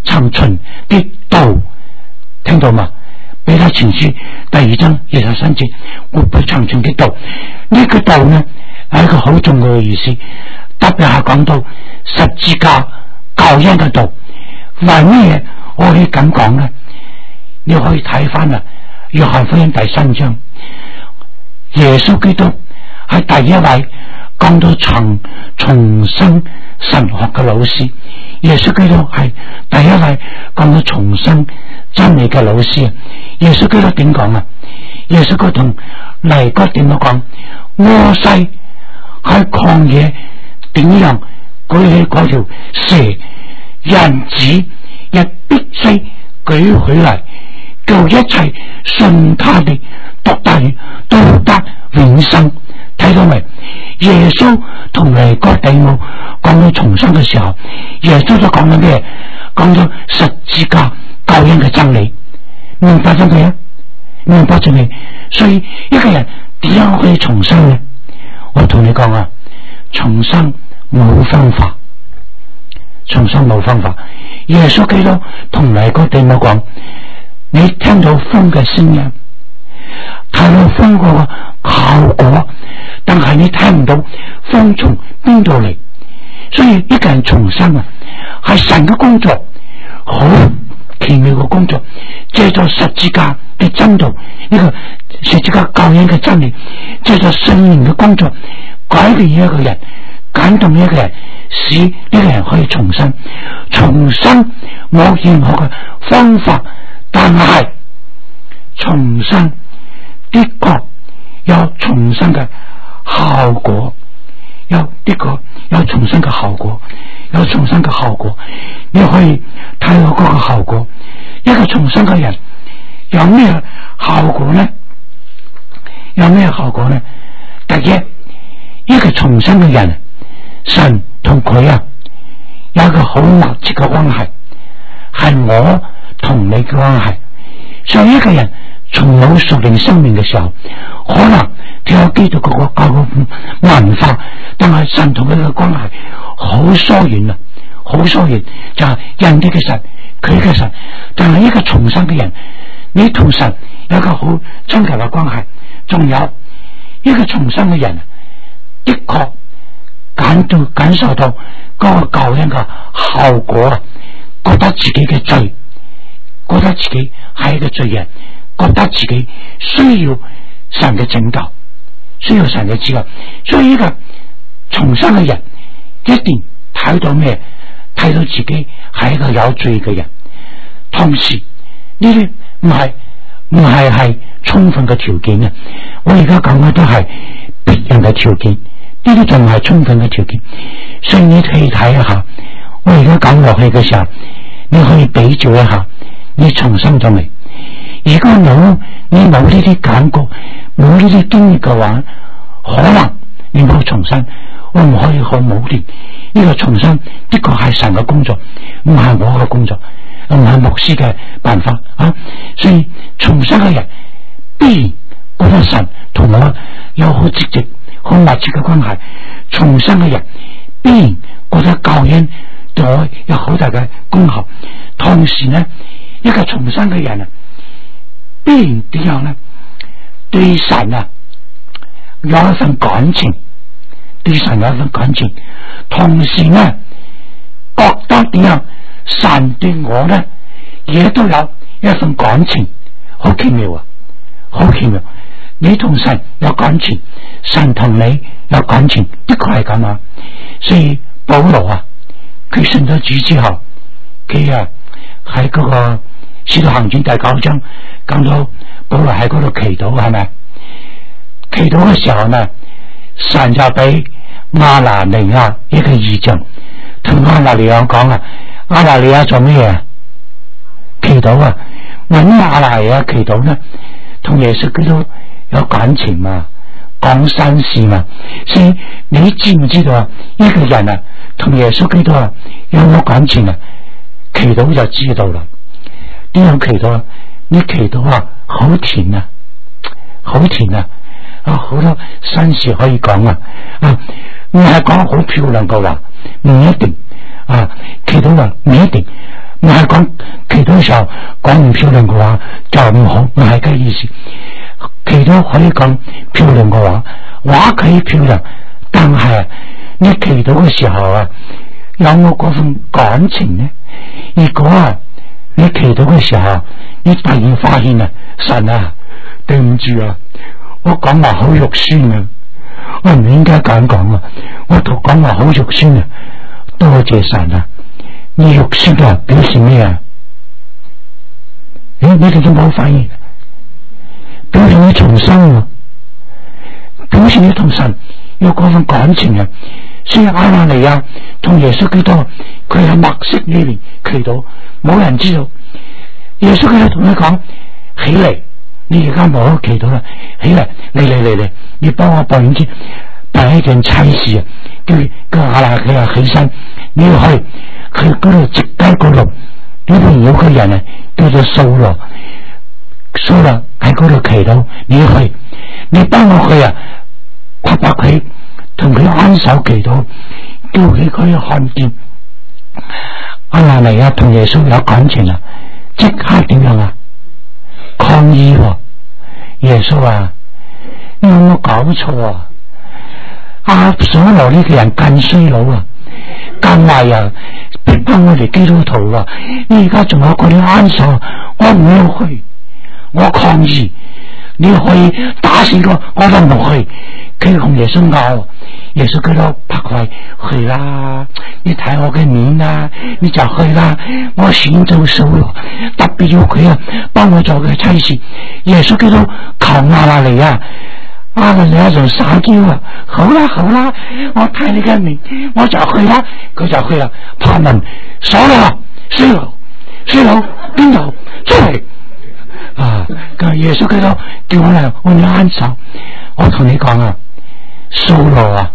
長存的道，聽到嘛？彼得前書第2章23節，活潑長存的道。呢個道呢係一個好重要嘅意思，特別係講到十字架救恩嘅道。為乜嘢我可以咁講呢？你可以睇翻啦，約翰福音第3章，耶穌基督係第一位講到重生神學嘅老師。耶穌基督係第一位講到重生真理嘅老師。耶穌基督點講啊？耶穌基督同尼哥點樣講？摩西喺曠野點樣舉起嗰條蛇，人子亦必須舉起嚟，叫一切信他的都得永生。睇到未？耶穌同尼哥底母講到重生嘅時候，耶穌都講緊咩？講咗十字架救恩嘅真理，明白咗未啊？明白咗未？所以一個人點樣可以重生呢？我同你講啊，重生冇方法，重生冇方法。耶穌基督同尼哥底母講：你聽到風嘅聲音，睇到風個效果，但係你聽唔到風從邊度嚟。所以一個人重生啊，係神嘅工作，好奇妙嘅工作，借助十字架嘅真道，呢個十字架救恩嘅真理，借助聖靈嘅工作，改變一個人，感動一個人，使呢個人可以重生。重生冇任何嘅方法，但係重生的確有重生嘅效果，的確有重生嘅效果，有重生嘅效果。你可以睇到嗰個效果。一個重生嘅人有咩效果呢？有咩效果呢？第一，一個重生嘅人，神同佢有一個好密切嘅關係，係我同你嘅關係。所以一個人從冇屬靈生命嘅時候，可能佢有基督教嘅文化，但係神同佢嘅關係好疏遠啊，好疏遠，就係人哋嘅神，佢嘅神。但係一個重生嘅人，你同神有一個好親近嘅關係。仲有一個重生嘅人，的確感受到嗰個救恩嘅效果，覺得自己嘅罪，覺得自己係一個罪人，覺得自己需要神嘅拯救，需要神嘅指教。所以呢個重生嘅人一定睇到咩？睇到自己係一個有罪嘅人。同時呢啲唔係充分嘅條件啊！我而家講嘅都係別人嘅條件，呢啲仲唔係充分嘅條件。所以你可以睇一下，我而家講落去嘅時候，你可以比照一下，你重生咗未？如果你冇呢啲感覺，冇呢啲經歷嘅話，可能你冇重生。我唔可以好武斷，呢個重生的確係神嘅工作，唔係我嘅工作，唔係牧師嘅辦法啊！所以重生嘅人必然覺得神同我有好積極、好密切嘅關係。重生嘅人必然覺得救恩對我有好大嘅功效。同時呢，一個重生嘅人必然點樣呢？對神有一份感情，對神有一份感情。同時呢，覺得點樣？神對我呢，亦都有一份感情。好奇妙啊！好奇妙！你同神有感情，神同你有感情，的確係咁啊！所以保羅佢信咗主之後，佢喺嗰個使徒行傳第9章講到保羅喺嗰度祈禱，係咪？祈禱嘅時候呢，神就俾亞拿尼亞一個異象，同亞拿尼亞講亞拿尼亞做咩嘢？祈禱搵亞拿尼亞祈禱呢，同耶穌基督有感情嘛，講心事嘛。所以你知唔知道一個人同耶穌基督有冇感情祈禱就知道啦。點樣祈禱？你祈禱好甜好甜好多心事可以講唔係講好漂亮嘅話，唔一定祈禱唔一定，唔係講漂亮嘅話就唔好，唔係嘅意思。祈禱可以講漂亮嘅話，話可以漂亮，但係你祈禱嘅時候啊，有冇嗰份感情呢？如果啊，你祈禱嘅時候，你突然發現啊，神啊，對唔住啊，我講話好肉酸啊，我唔應該咁講啊，我同講話好肉酸啊，多謝神啊！你肉酸啊，表示咩啊？你哋都冇反應，表示你重生啊，表示你同神有嗰份感情啊。所以亞拿尼亞同耶穌基督，佢喺默色裏面祈禱，冇人知道。耶穌基督同佢講：起嚟，你而家冇得祈禱啦，起嚟，嚟，你幫我辦一件差事啊！叫亞拿尼亞起身，你要去嗰度直街嗰度，呢邊有個人啊，叫做掃羅喺嗰度祈禱，你要去，你幫我去啊，拍拍佢。同佢安手祈禱，叫佢可以看見亞拿尼亞同耶穌有感情啦，即刻點樣啊？抗議喎！耶穌啊，你有冇搞錯啊？掃羅呢個人更衰佬啊，更壞啊，逼迫我哋基督徒啊！你而家仲有嗰啲安手，我唔要去，我抗議！你可以打死我都唔去。佢同耶穌拗，耶穌佢都拍佢去啦，你睇我嘅面啦，你就去啦。我選做掃羅，特別要佢啊，幫我做嘅差事。耶穌佢都求亞拿尼亞，亞拿尼亞仲撒嬌啊，好啦，我睇你嘅面，我就去啦。佢就去啦，拍問掃羅邊度出嚟？啊！耶穌基督叫我嚟按你安手，我同你講啊，掃羅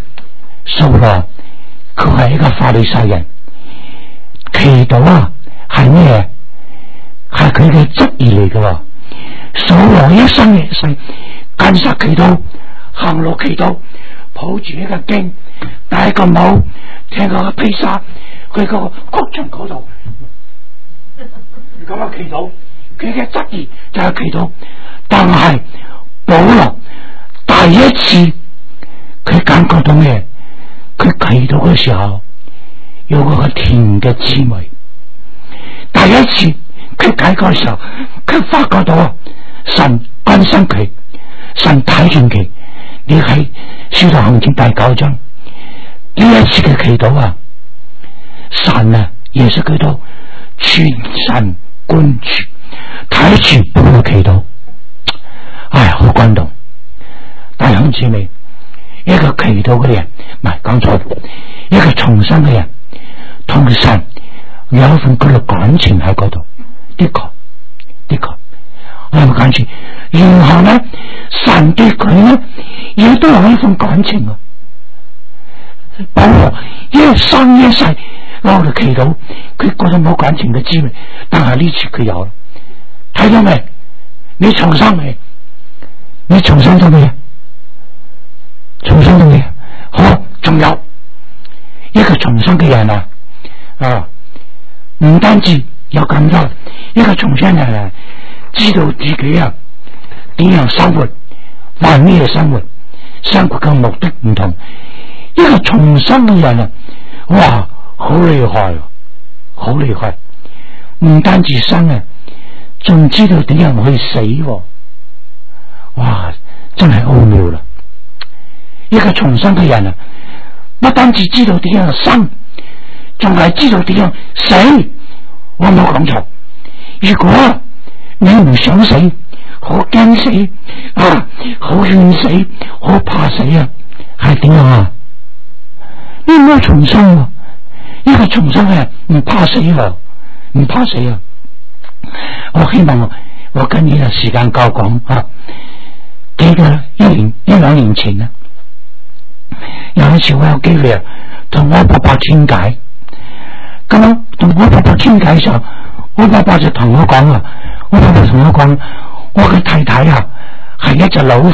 佢係一個法利賽人，祈禱啊係咩？係佢嘅職業嚟嘅。掃羅一生一世跟實祈禱，行路祈禱，抱住一個經，戴個帽，聽個披薩，去個谷場嗰度咁樣祈禱。佢嘅質疑就係祈禱，但係保羅第一次佢感覺到咩？佢祈禱嘅時候有嗰個甜嘅滋味。第一次佢解決嘅時候，佢發覺到神關心佢，神睇見佢。你喺《使徒行傳》第9章呢一次嘅祈禱啊，神啊，耶穌基督全神貫注。睇住保羅祈禱，好感動。弟兄姊妹，一個祈禱嘅人，唔係講錯，一個重生嘅人，同神有一份嗰個感情喺嗰度，的確，我有冇感情？然後呢，神對佢呢，亦都有一份感情啊。保羅一生一世攞嚟祈禱，佢覺得冇感情嘅滋味，但係呢次佢有啦。睇到未？你重生未？你重生咗未？重生咗未？好，仲有一個重生嘅人啊，唔單止有咁多，一個重生嘅人知道自己啊點樣生活，為咩生活，生活嘅目的唔同。一個重生嘅人啊，哇，好厲害，唔單止生啊，仲知道點樣去死，哇！真係奧妙啦！一個重生嘅人啊，不單止知道點樣生，仲係知道點樣死。我冇講錯。如果你唔想死，好驚死好怨死，好怕死啊，係點樣啊？你唔好重生啊！一個重生嘅人唔怕死唔怕死啊！我希望我跟你嘅時間夠講記得一兩年前有一次我有機會同我爸爸傾偈，咁同我爸爸傾偈嘅時候，我爸爸就同我講我嘅太太係一隻老虎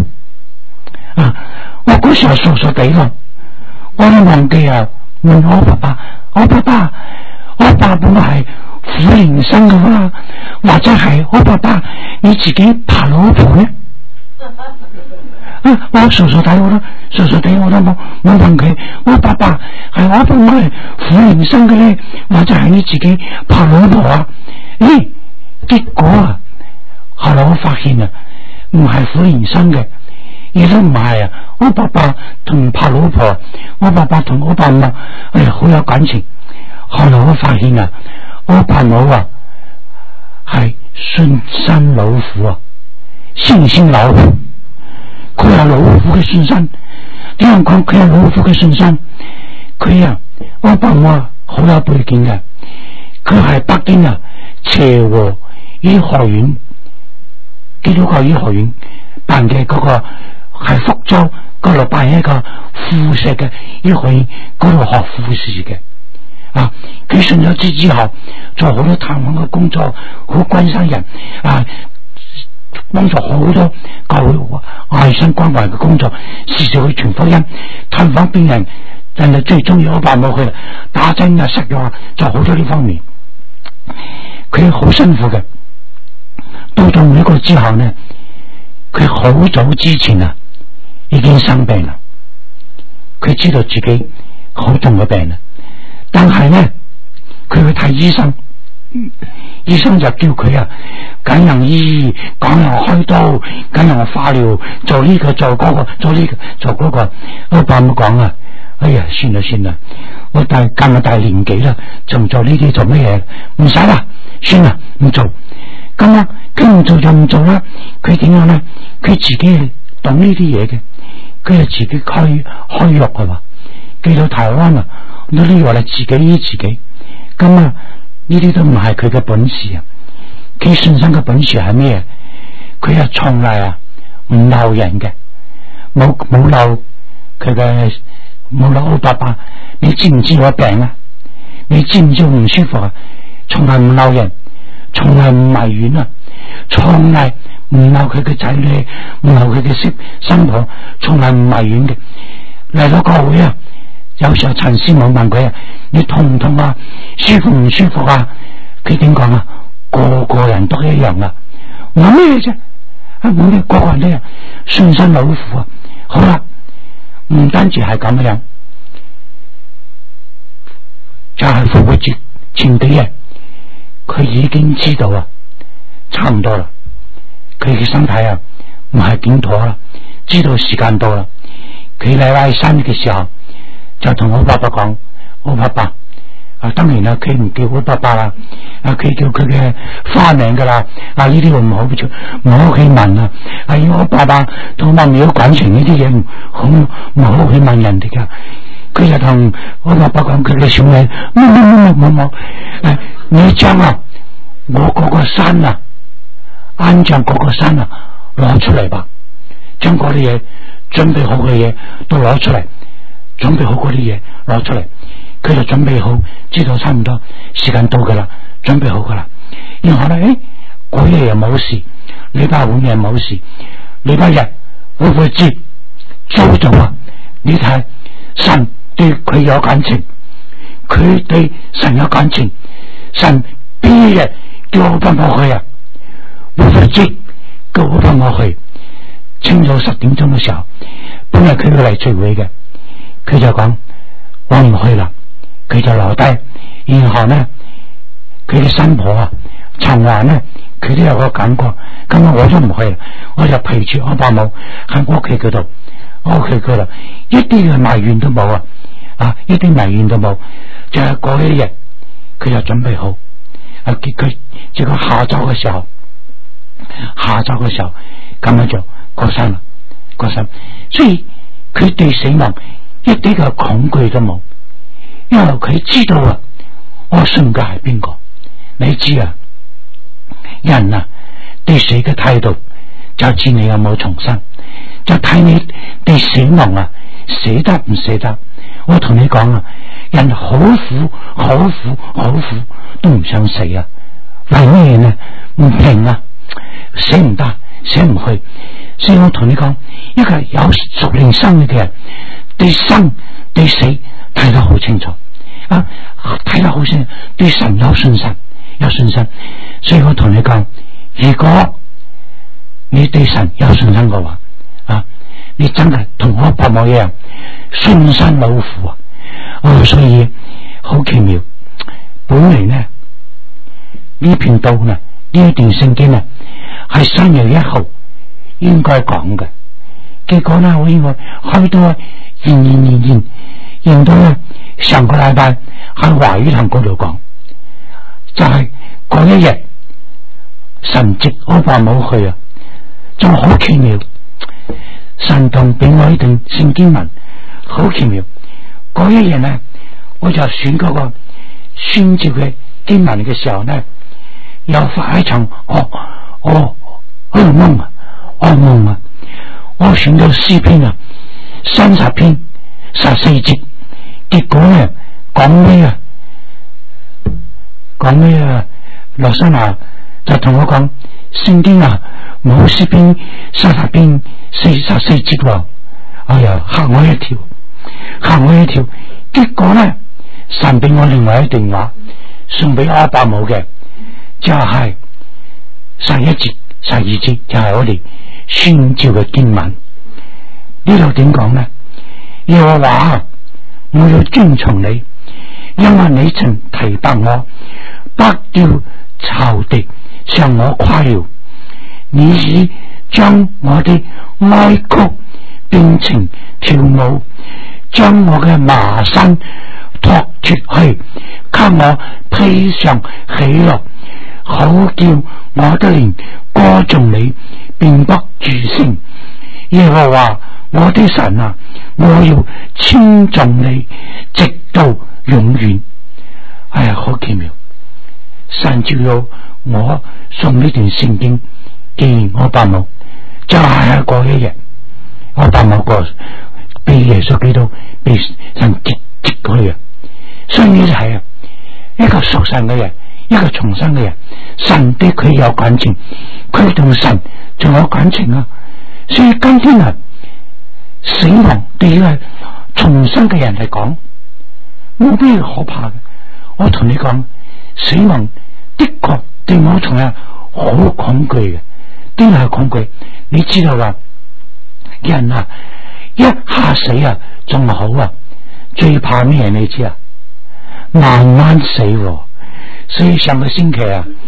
我嗰時候傻傻地我都忘記問我爸爸，我爸爸係苦靈生嘅話，或者係我爸爸你自己爬老婆呢？我傻傻地我都冇問佢，我爸爸係我爸爸係苦靈生嘅咧，或者係你自己爬老婆啊？結果啊，後來我發現啊，唔係苦靈生嘅，亦都唔係啊，我爸爸同爬老婆，我爸爸同我爸媽好有感情。後來我發現啊，我爸母啊係信山老虎啊，信心老虎。佢係老虎嘅信心，點樣講？佢係老虎嘅信心。佢啊，我爸母啊，好有背景嘅。佢係北京啊慈和醫學院基督教醫學院辦嘅嗰個，係福州嗰度辦一個附屬嘅醫學院，嗰度學護士嘅。佢信咗主之後，做好多探訪嘅工作，好關心人幫助好多教會愛心關懷嘅工作，時時去傳福音，探訪病人，人哋最中意我爸母去打針啊、食藥啊，做好多呢方面。佢好辛苦嘅，到咗美國之後呢，佢好早之前啊已經生病啦，佢知道自己好重嘅病啦，但係呢，佢去睇醫生。醫生就叫佢啊，揀人醫，揀人開刀，揀人化療，做呢個做嗰個，做呢個做嗰個。我爸冇講啊，哎呀，算啦，我咁大年紀啦，仲做呢啲做乜嘢？唔使啦，算啦，唔做。咁啊，佢唔做就唔做啦。佢點樣咧？佢自己懂呢啲嘢嘅，佢係自己開藥嘅嘛。寄到台灣啊，呢啲藥嚟自己醫自己。咁啊。呢啲都唔係佢嘅本事啊！佢信心嘅本事係咩？佢係從來啊唔鬧人嘅，冇鬧佢嘅，冇鬧我爸爸。你知唔知我病啊？你知唔知我唔舒服啊？從來唔鬧人，從來唔埋怨啊，從來唔鬧佢嘅仔女，唔鬧佢嘅新婆，從來唔埋怨嘅。嚟到教會啊！有時候陳師母問佢啊，你痛唔痛啊？舒服唔舒服啊？佢點講啊？個人都一樣啊，冇咩啫，冇咩，個人都一樣，信心老虎啊！好啦，唔單止係咁樣，就係復活節前幾日，佢已經知道啊，差唔多啦，佢嘅身體啊唔係點妥啦，知道時間到啦，佢禮拜三嘅時候。就同我爸爸講，我爸爸當然啦，佢唔叫我爸爸啦，佢叫佢嘅花名噶啦，呢啲我唔好去問啊，我爸爸同媽咪有感情呢啲嘢，唔好去問人哋噶。佢就同我爸爸講，佢嘅小妹，冇，你將我嗰個山啊，安將嗰個山啊攞出嚟吧，將嗰啲嘢準備好嘅嘢都攞出嚟。準備好嗰啲嘢攞出嚟，佢就準備好，知道差唔多時間到噶啦，準備好噶啦。然後咧，嗰日又冇事，禮拜五又冇事，禮拜日會唔會知做咗啊？你睇神對佢有感情，佢對神有感情，神邊日叫我幫我去啊？會唔會知叫我幫我去？清早10點鐘嘅時候，本來佢要嚟聚會嘅。佢就講我唔去啦，佢就留低。然後呢，佢嘅新婆啊，陳華呢，佢都有個感覺，咁我都唔去啦，我就陪住我爸母喺屋企嗰度，一啲嘅埋怨都冇一啲埋怨都冇。就係嗰一日，佢就準備好，佢結果下晝嘅時候，咁樣就過身啦，所以佢對死亡一啲嘅恐懼都冇，因為佢知道啊，我信嘅係邊個？你知啊，人啊對死嘅態度就知你有冇重生，就睇你對死亡啊捨得唔捨得。我同你講啊，人好苦都唔想死啊，為咩呢？唔平啊，死唔得，死唔去。所以我同你講，一個有屬靈生命嘅人，對生對死睇得好清楚睇得好清楚，對神有信心， 有信心。所以我同你講，如果你對神有信心嘅話，你真係同我伯母一樣，信心老虎啊！所以好奇妙。本嚟呢篇道呢一段聖經呢係3月1號應該講嘅，結果呢我應該開到延到呢上個禮拜喺華語堂嗰度講，就係嗰一日神藉我伯母去啊，仲好奇妙。神同俾我呢段聖經文好奇妙。嗰一日呢，我就選嗰個宣召嘅經文嘅時候呢，又發一場噩夢啊！我選到詩篇啊，30篇14節，結果呢講咩啊？羅生啊就同我講，聖經啊冇詩篇30篇44節喎，哎呀嚇我一跳。結果呢神俾我另外一段話送俾我伯母嘅，就係11節12節，就係我哋宣召嘅經文。呢度點講呢？耶和華，我要遵從你，因為你曾提拔我，不叫仇敵向我誇耀。你已將我的哀曲變成跳舞，將我嘅麻衫脫去，給我披上喜樂，好叫我的靈歌頌你，便不住聲。耶和華我的神啊，我要稱頌你直到永遠。哎呀，好奇妙！神就要我送呢段聖經給我伯母，就係嗰一日，我伯母個被耶穌基督被神接佢啊！所以呢就係一個屬神嘅人，一個重生嘅人，神對佢有感情，佢同神仲有感情啊！所以今天啊，死亡對於重生嘅人嚟講冇咩可怕嘅。我同你講，死亡的確對我仲係好恐懼嘅，點係恐懼？你知道啊，人啊一下死啊仲好啊，最怕咩？你知啊？慢慢死喎。所以上個星期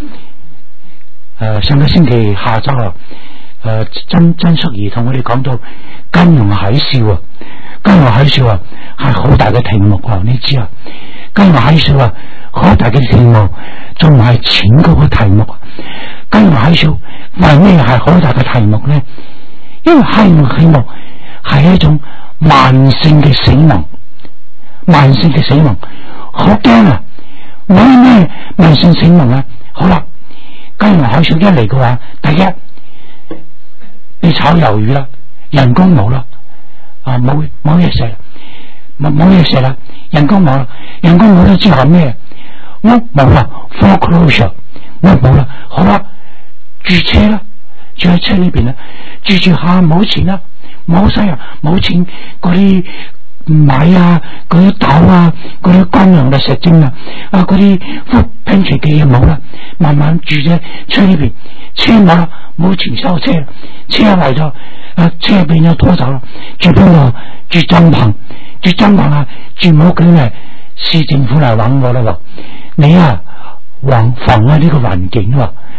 下周啊，曾淑儀同我哋講到金融海嘯啊，金融海嘯啊係好大嘅題目啊，你知啊？金融海嘯啊好大嘅題目，仲唔係錢嗰個題目啊？金融海嘯為咩係好大嘅題目呢？因為金融海嘯係一種慢性嘅死亡，慢性嘅死亡好驚啊！冇咩慢性死亡啊！好啦，金融海嘯一嚟嘅話，第一你炒魷魚啦，人工冇啦，冇嘢食，冇嘢食啦，人工冇啦，人工冇咗之後咩？屋冇啦 ，foreclosure 屋冇啦，好啦，住車啦，住喺車裏邊啦，住下冇錢啦，冇晒啊，冇錢嗰啲米啊，嗰啲豆啊，嗰啲乾糧嘅食精啊，嗰啲 food pantry 嘅嘢冇啦，慢慢住喺車裏邊，車冇啦，冇錢收車，車嚟咗，車俾咗拖走啦，住邊度？住帳篷啊，住冇幾日，市政府嚟揾我啦，你啊，防啊呢個環境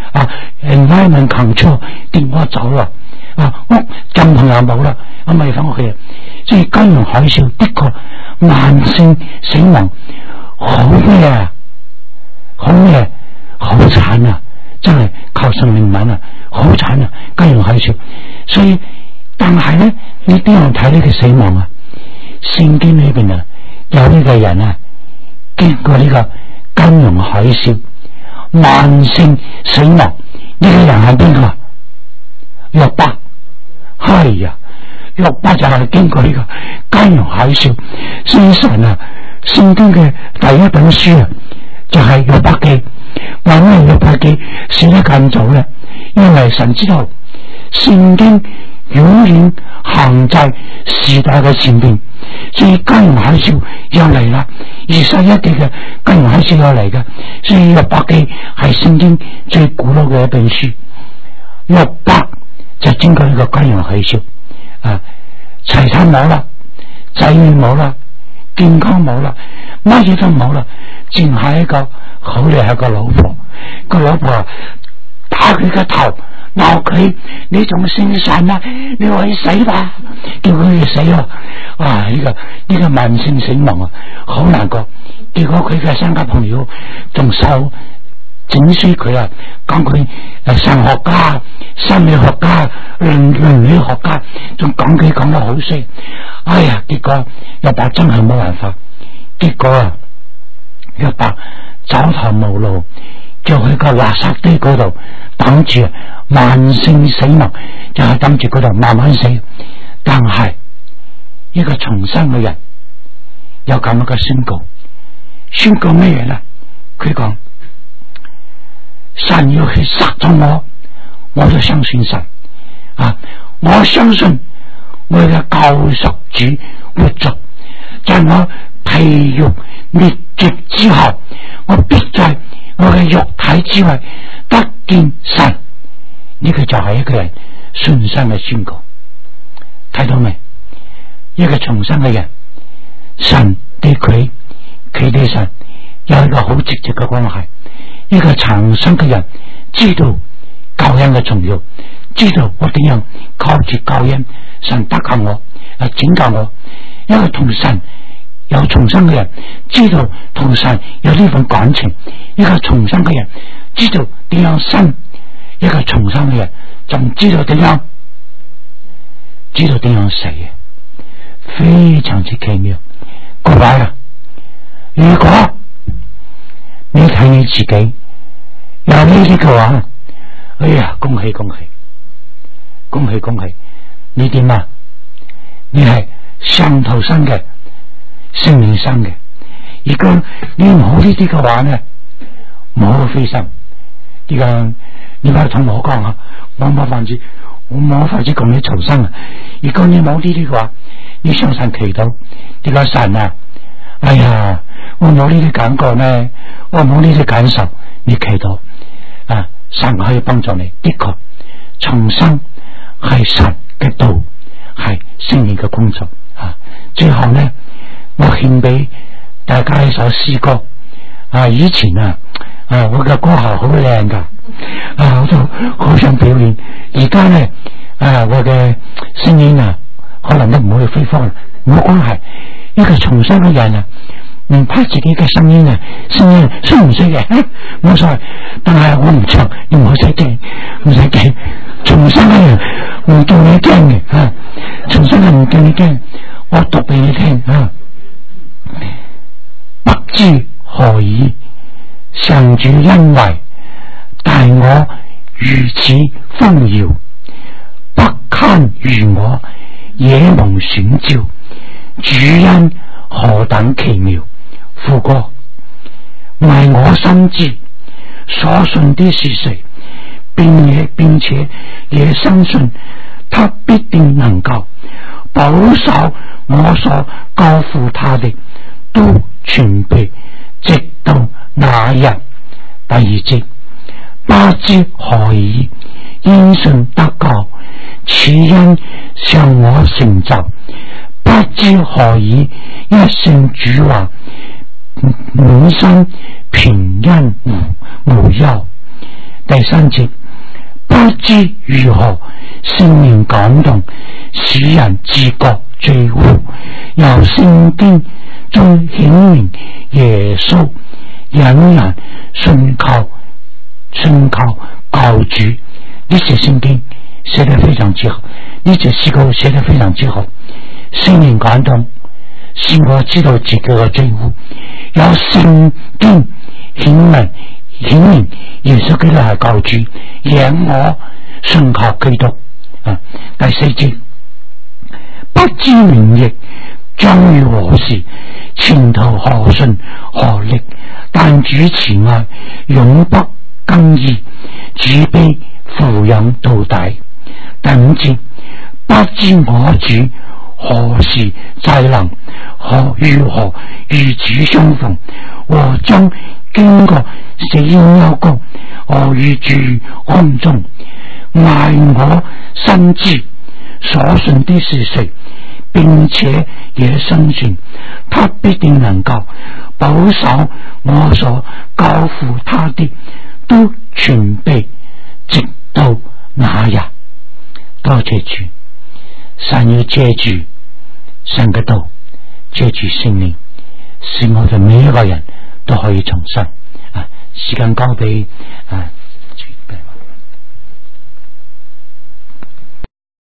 environment control 跌我走啦，屋帳篷又冇啦，我咪翻屋企啊！即係金融海嘯的確慢性死亡，好咩？好慘啊！真係求神憐憫啊！好慘啊！金融海嘯，所以但係咧，你點樣睇呢個死亡啊？聖經裏邊啊，有呢個人啊，經過呢個金融海嘯，慢性死亡，呢個人係邊個？約伯，係啊，約伯就係經過呢個金融海嘯。聖神啊，聖經嘅第一本書啊，就係約伯記。為咩約伯記寫得咁早咧？因為神知道聖經永遠行在時代嘅前邊。所以金融海嘯又嚟啦，21紀嘅金融海嘯又嚟嘅。所以約伯記係聖經最古老嘅一本書。約伯就經過呢個金融海嘯啊，財產冇啦，仔女冇啦，健康冇啦，乜嘢都冇啦，淨係一個好厲害個老婆，個老婆打佢個頭，鬧佢，你仲姓神啊？你可以死吧，叫佢去死啊！哇！呢個慢性死亡啊，好難過。結果佢嘅三家朋友仲受整衰佢啊，講佢神學家、心理學家、倫理學家，仲講佢講得好衰。哎呀！結果約伯真係冇辦法，結果啊，約伯走投無路，叫佢個垃圾堆嗰度等住慢性死亡，就係等住嗰度慢慢死。但係一個重生嘅人有咁樣嘅宣告咩嘢呢？佢講神要去殺咗我就相信神啊！我相信我嘅救贖主活着，在我皮肉滅絕之後，我必在我嘅肉體之外得見神。呢個就係一個人信心嘅宣告。睇到未？一個重生嘅人，神對佢對神有一個好直接嘅關係。一個重生嘅人知道救恩嘅重要，知道我點樣靠住救恩神得救我，拯救我。一個同神有重生嘅人知道同神有呢份感情。一個重生嘅人知道點樣生，一個重生嘅人仲知道點樣死嘅，非常之奇妙。各位啊，如果你睇你自己有呢啲嘅話，哎呀，恭喜恭喜恭喜恭喜！你點啊？你係上頭生嘅，聖靈生嘅。如果你冇呢啲嘅話呢，冇個飛心。呢個你快同我講啊，我冇法子講你重生啊。如果你冇呢啲嘅話，你向神祈禱，呢個神啊，哎呀，我冇呢啲感覺呢，我冇呢啲感受，你祈禱啊，神可以幫助你。的確，重生係神嘅道，係聖靈嘅工作啊。最後呢，我獻俾大家一首詩歌啊。以前我嘅歌喉好靚噶我都好想表演。而家呢我嘅聲音可能都唔會飛方，冇關係。一個重生嘅人唔怕自己嘅聲音衰唔衰嘅冇所謂。但係我唔唱，你唔好使驚，唔使驚。重生嘅人唔叫你驚嘅重生嘅人唔叫你驚。我讀俾你聽不知何以上主恩惠待我如此豐饒，不堪如我也蒙選召，主恩何等奇妙。副歌，賣我心知所信的是誰，並且也相信他必定能夠保守我所交付他的，都全備直到那日。第二節，不知何以因信得救，此恩向我成就，不知何以一聖主話滿身平安無憂。第三節，不知如何聖靈感動，使人自覺罪污，由聖經中顯明耶穌引人信靠救主。呢節聖經寫得非常之好，呢節詩歌寫得非常之好。聖靈感動使我知道自己嘅罪污，有聖經顯明耶穌基督係救主，引我信靠基督第四節，不知明日將於何時，前途何順何力，但主慈愛永不更移，主必扶養到底。第五節， 不知我主何時再能，如何與主相逢，我將經過死蔭幽谷，我與主空中，愛我深知所信的是誰，並且也相信他必定能夠保守我所交付他的，都全備直到那日。多謝主，神要借住神嘅道，借住聖靈，使我哋每一個人都可以重生。時間交俾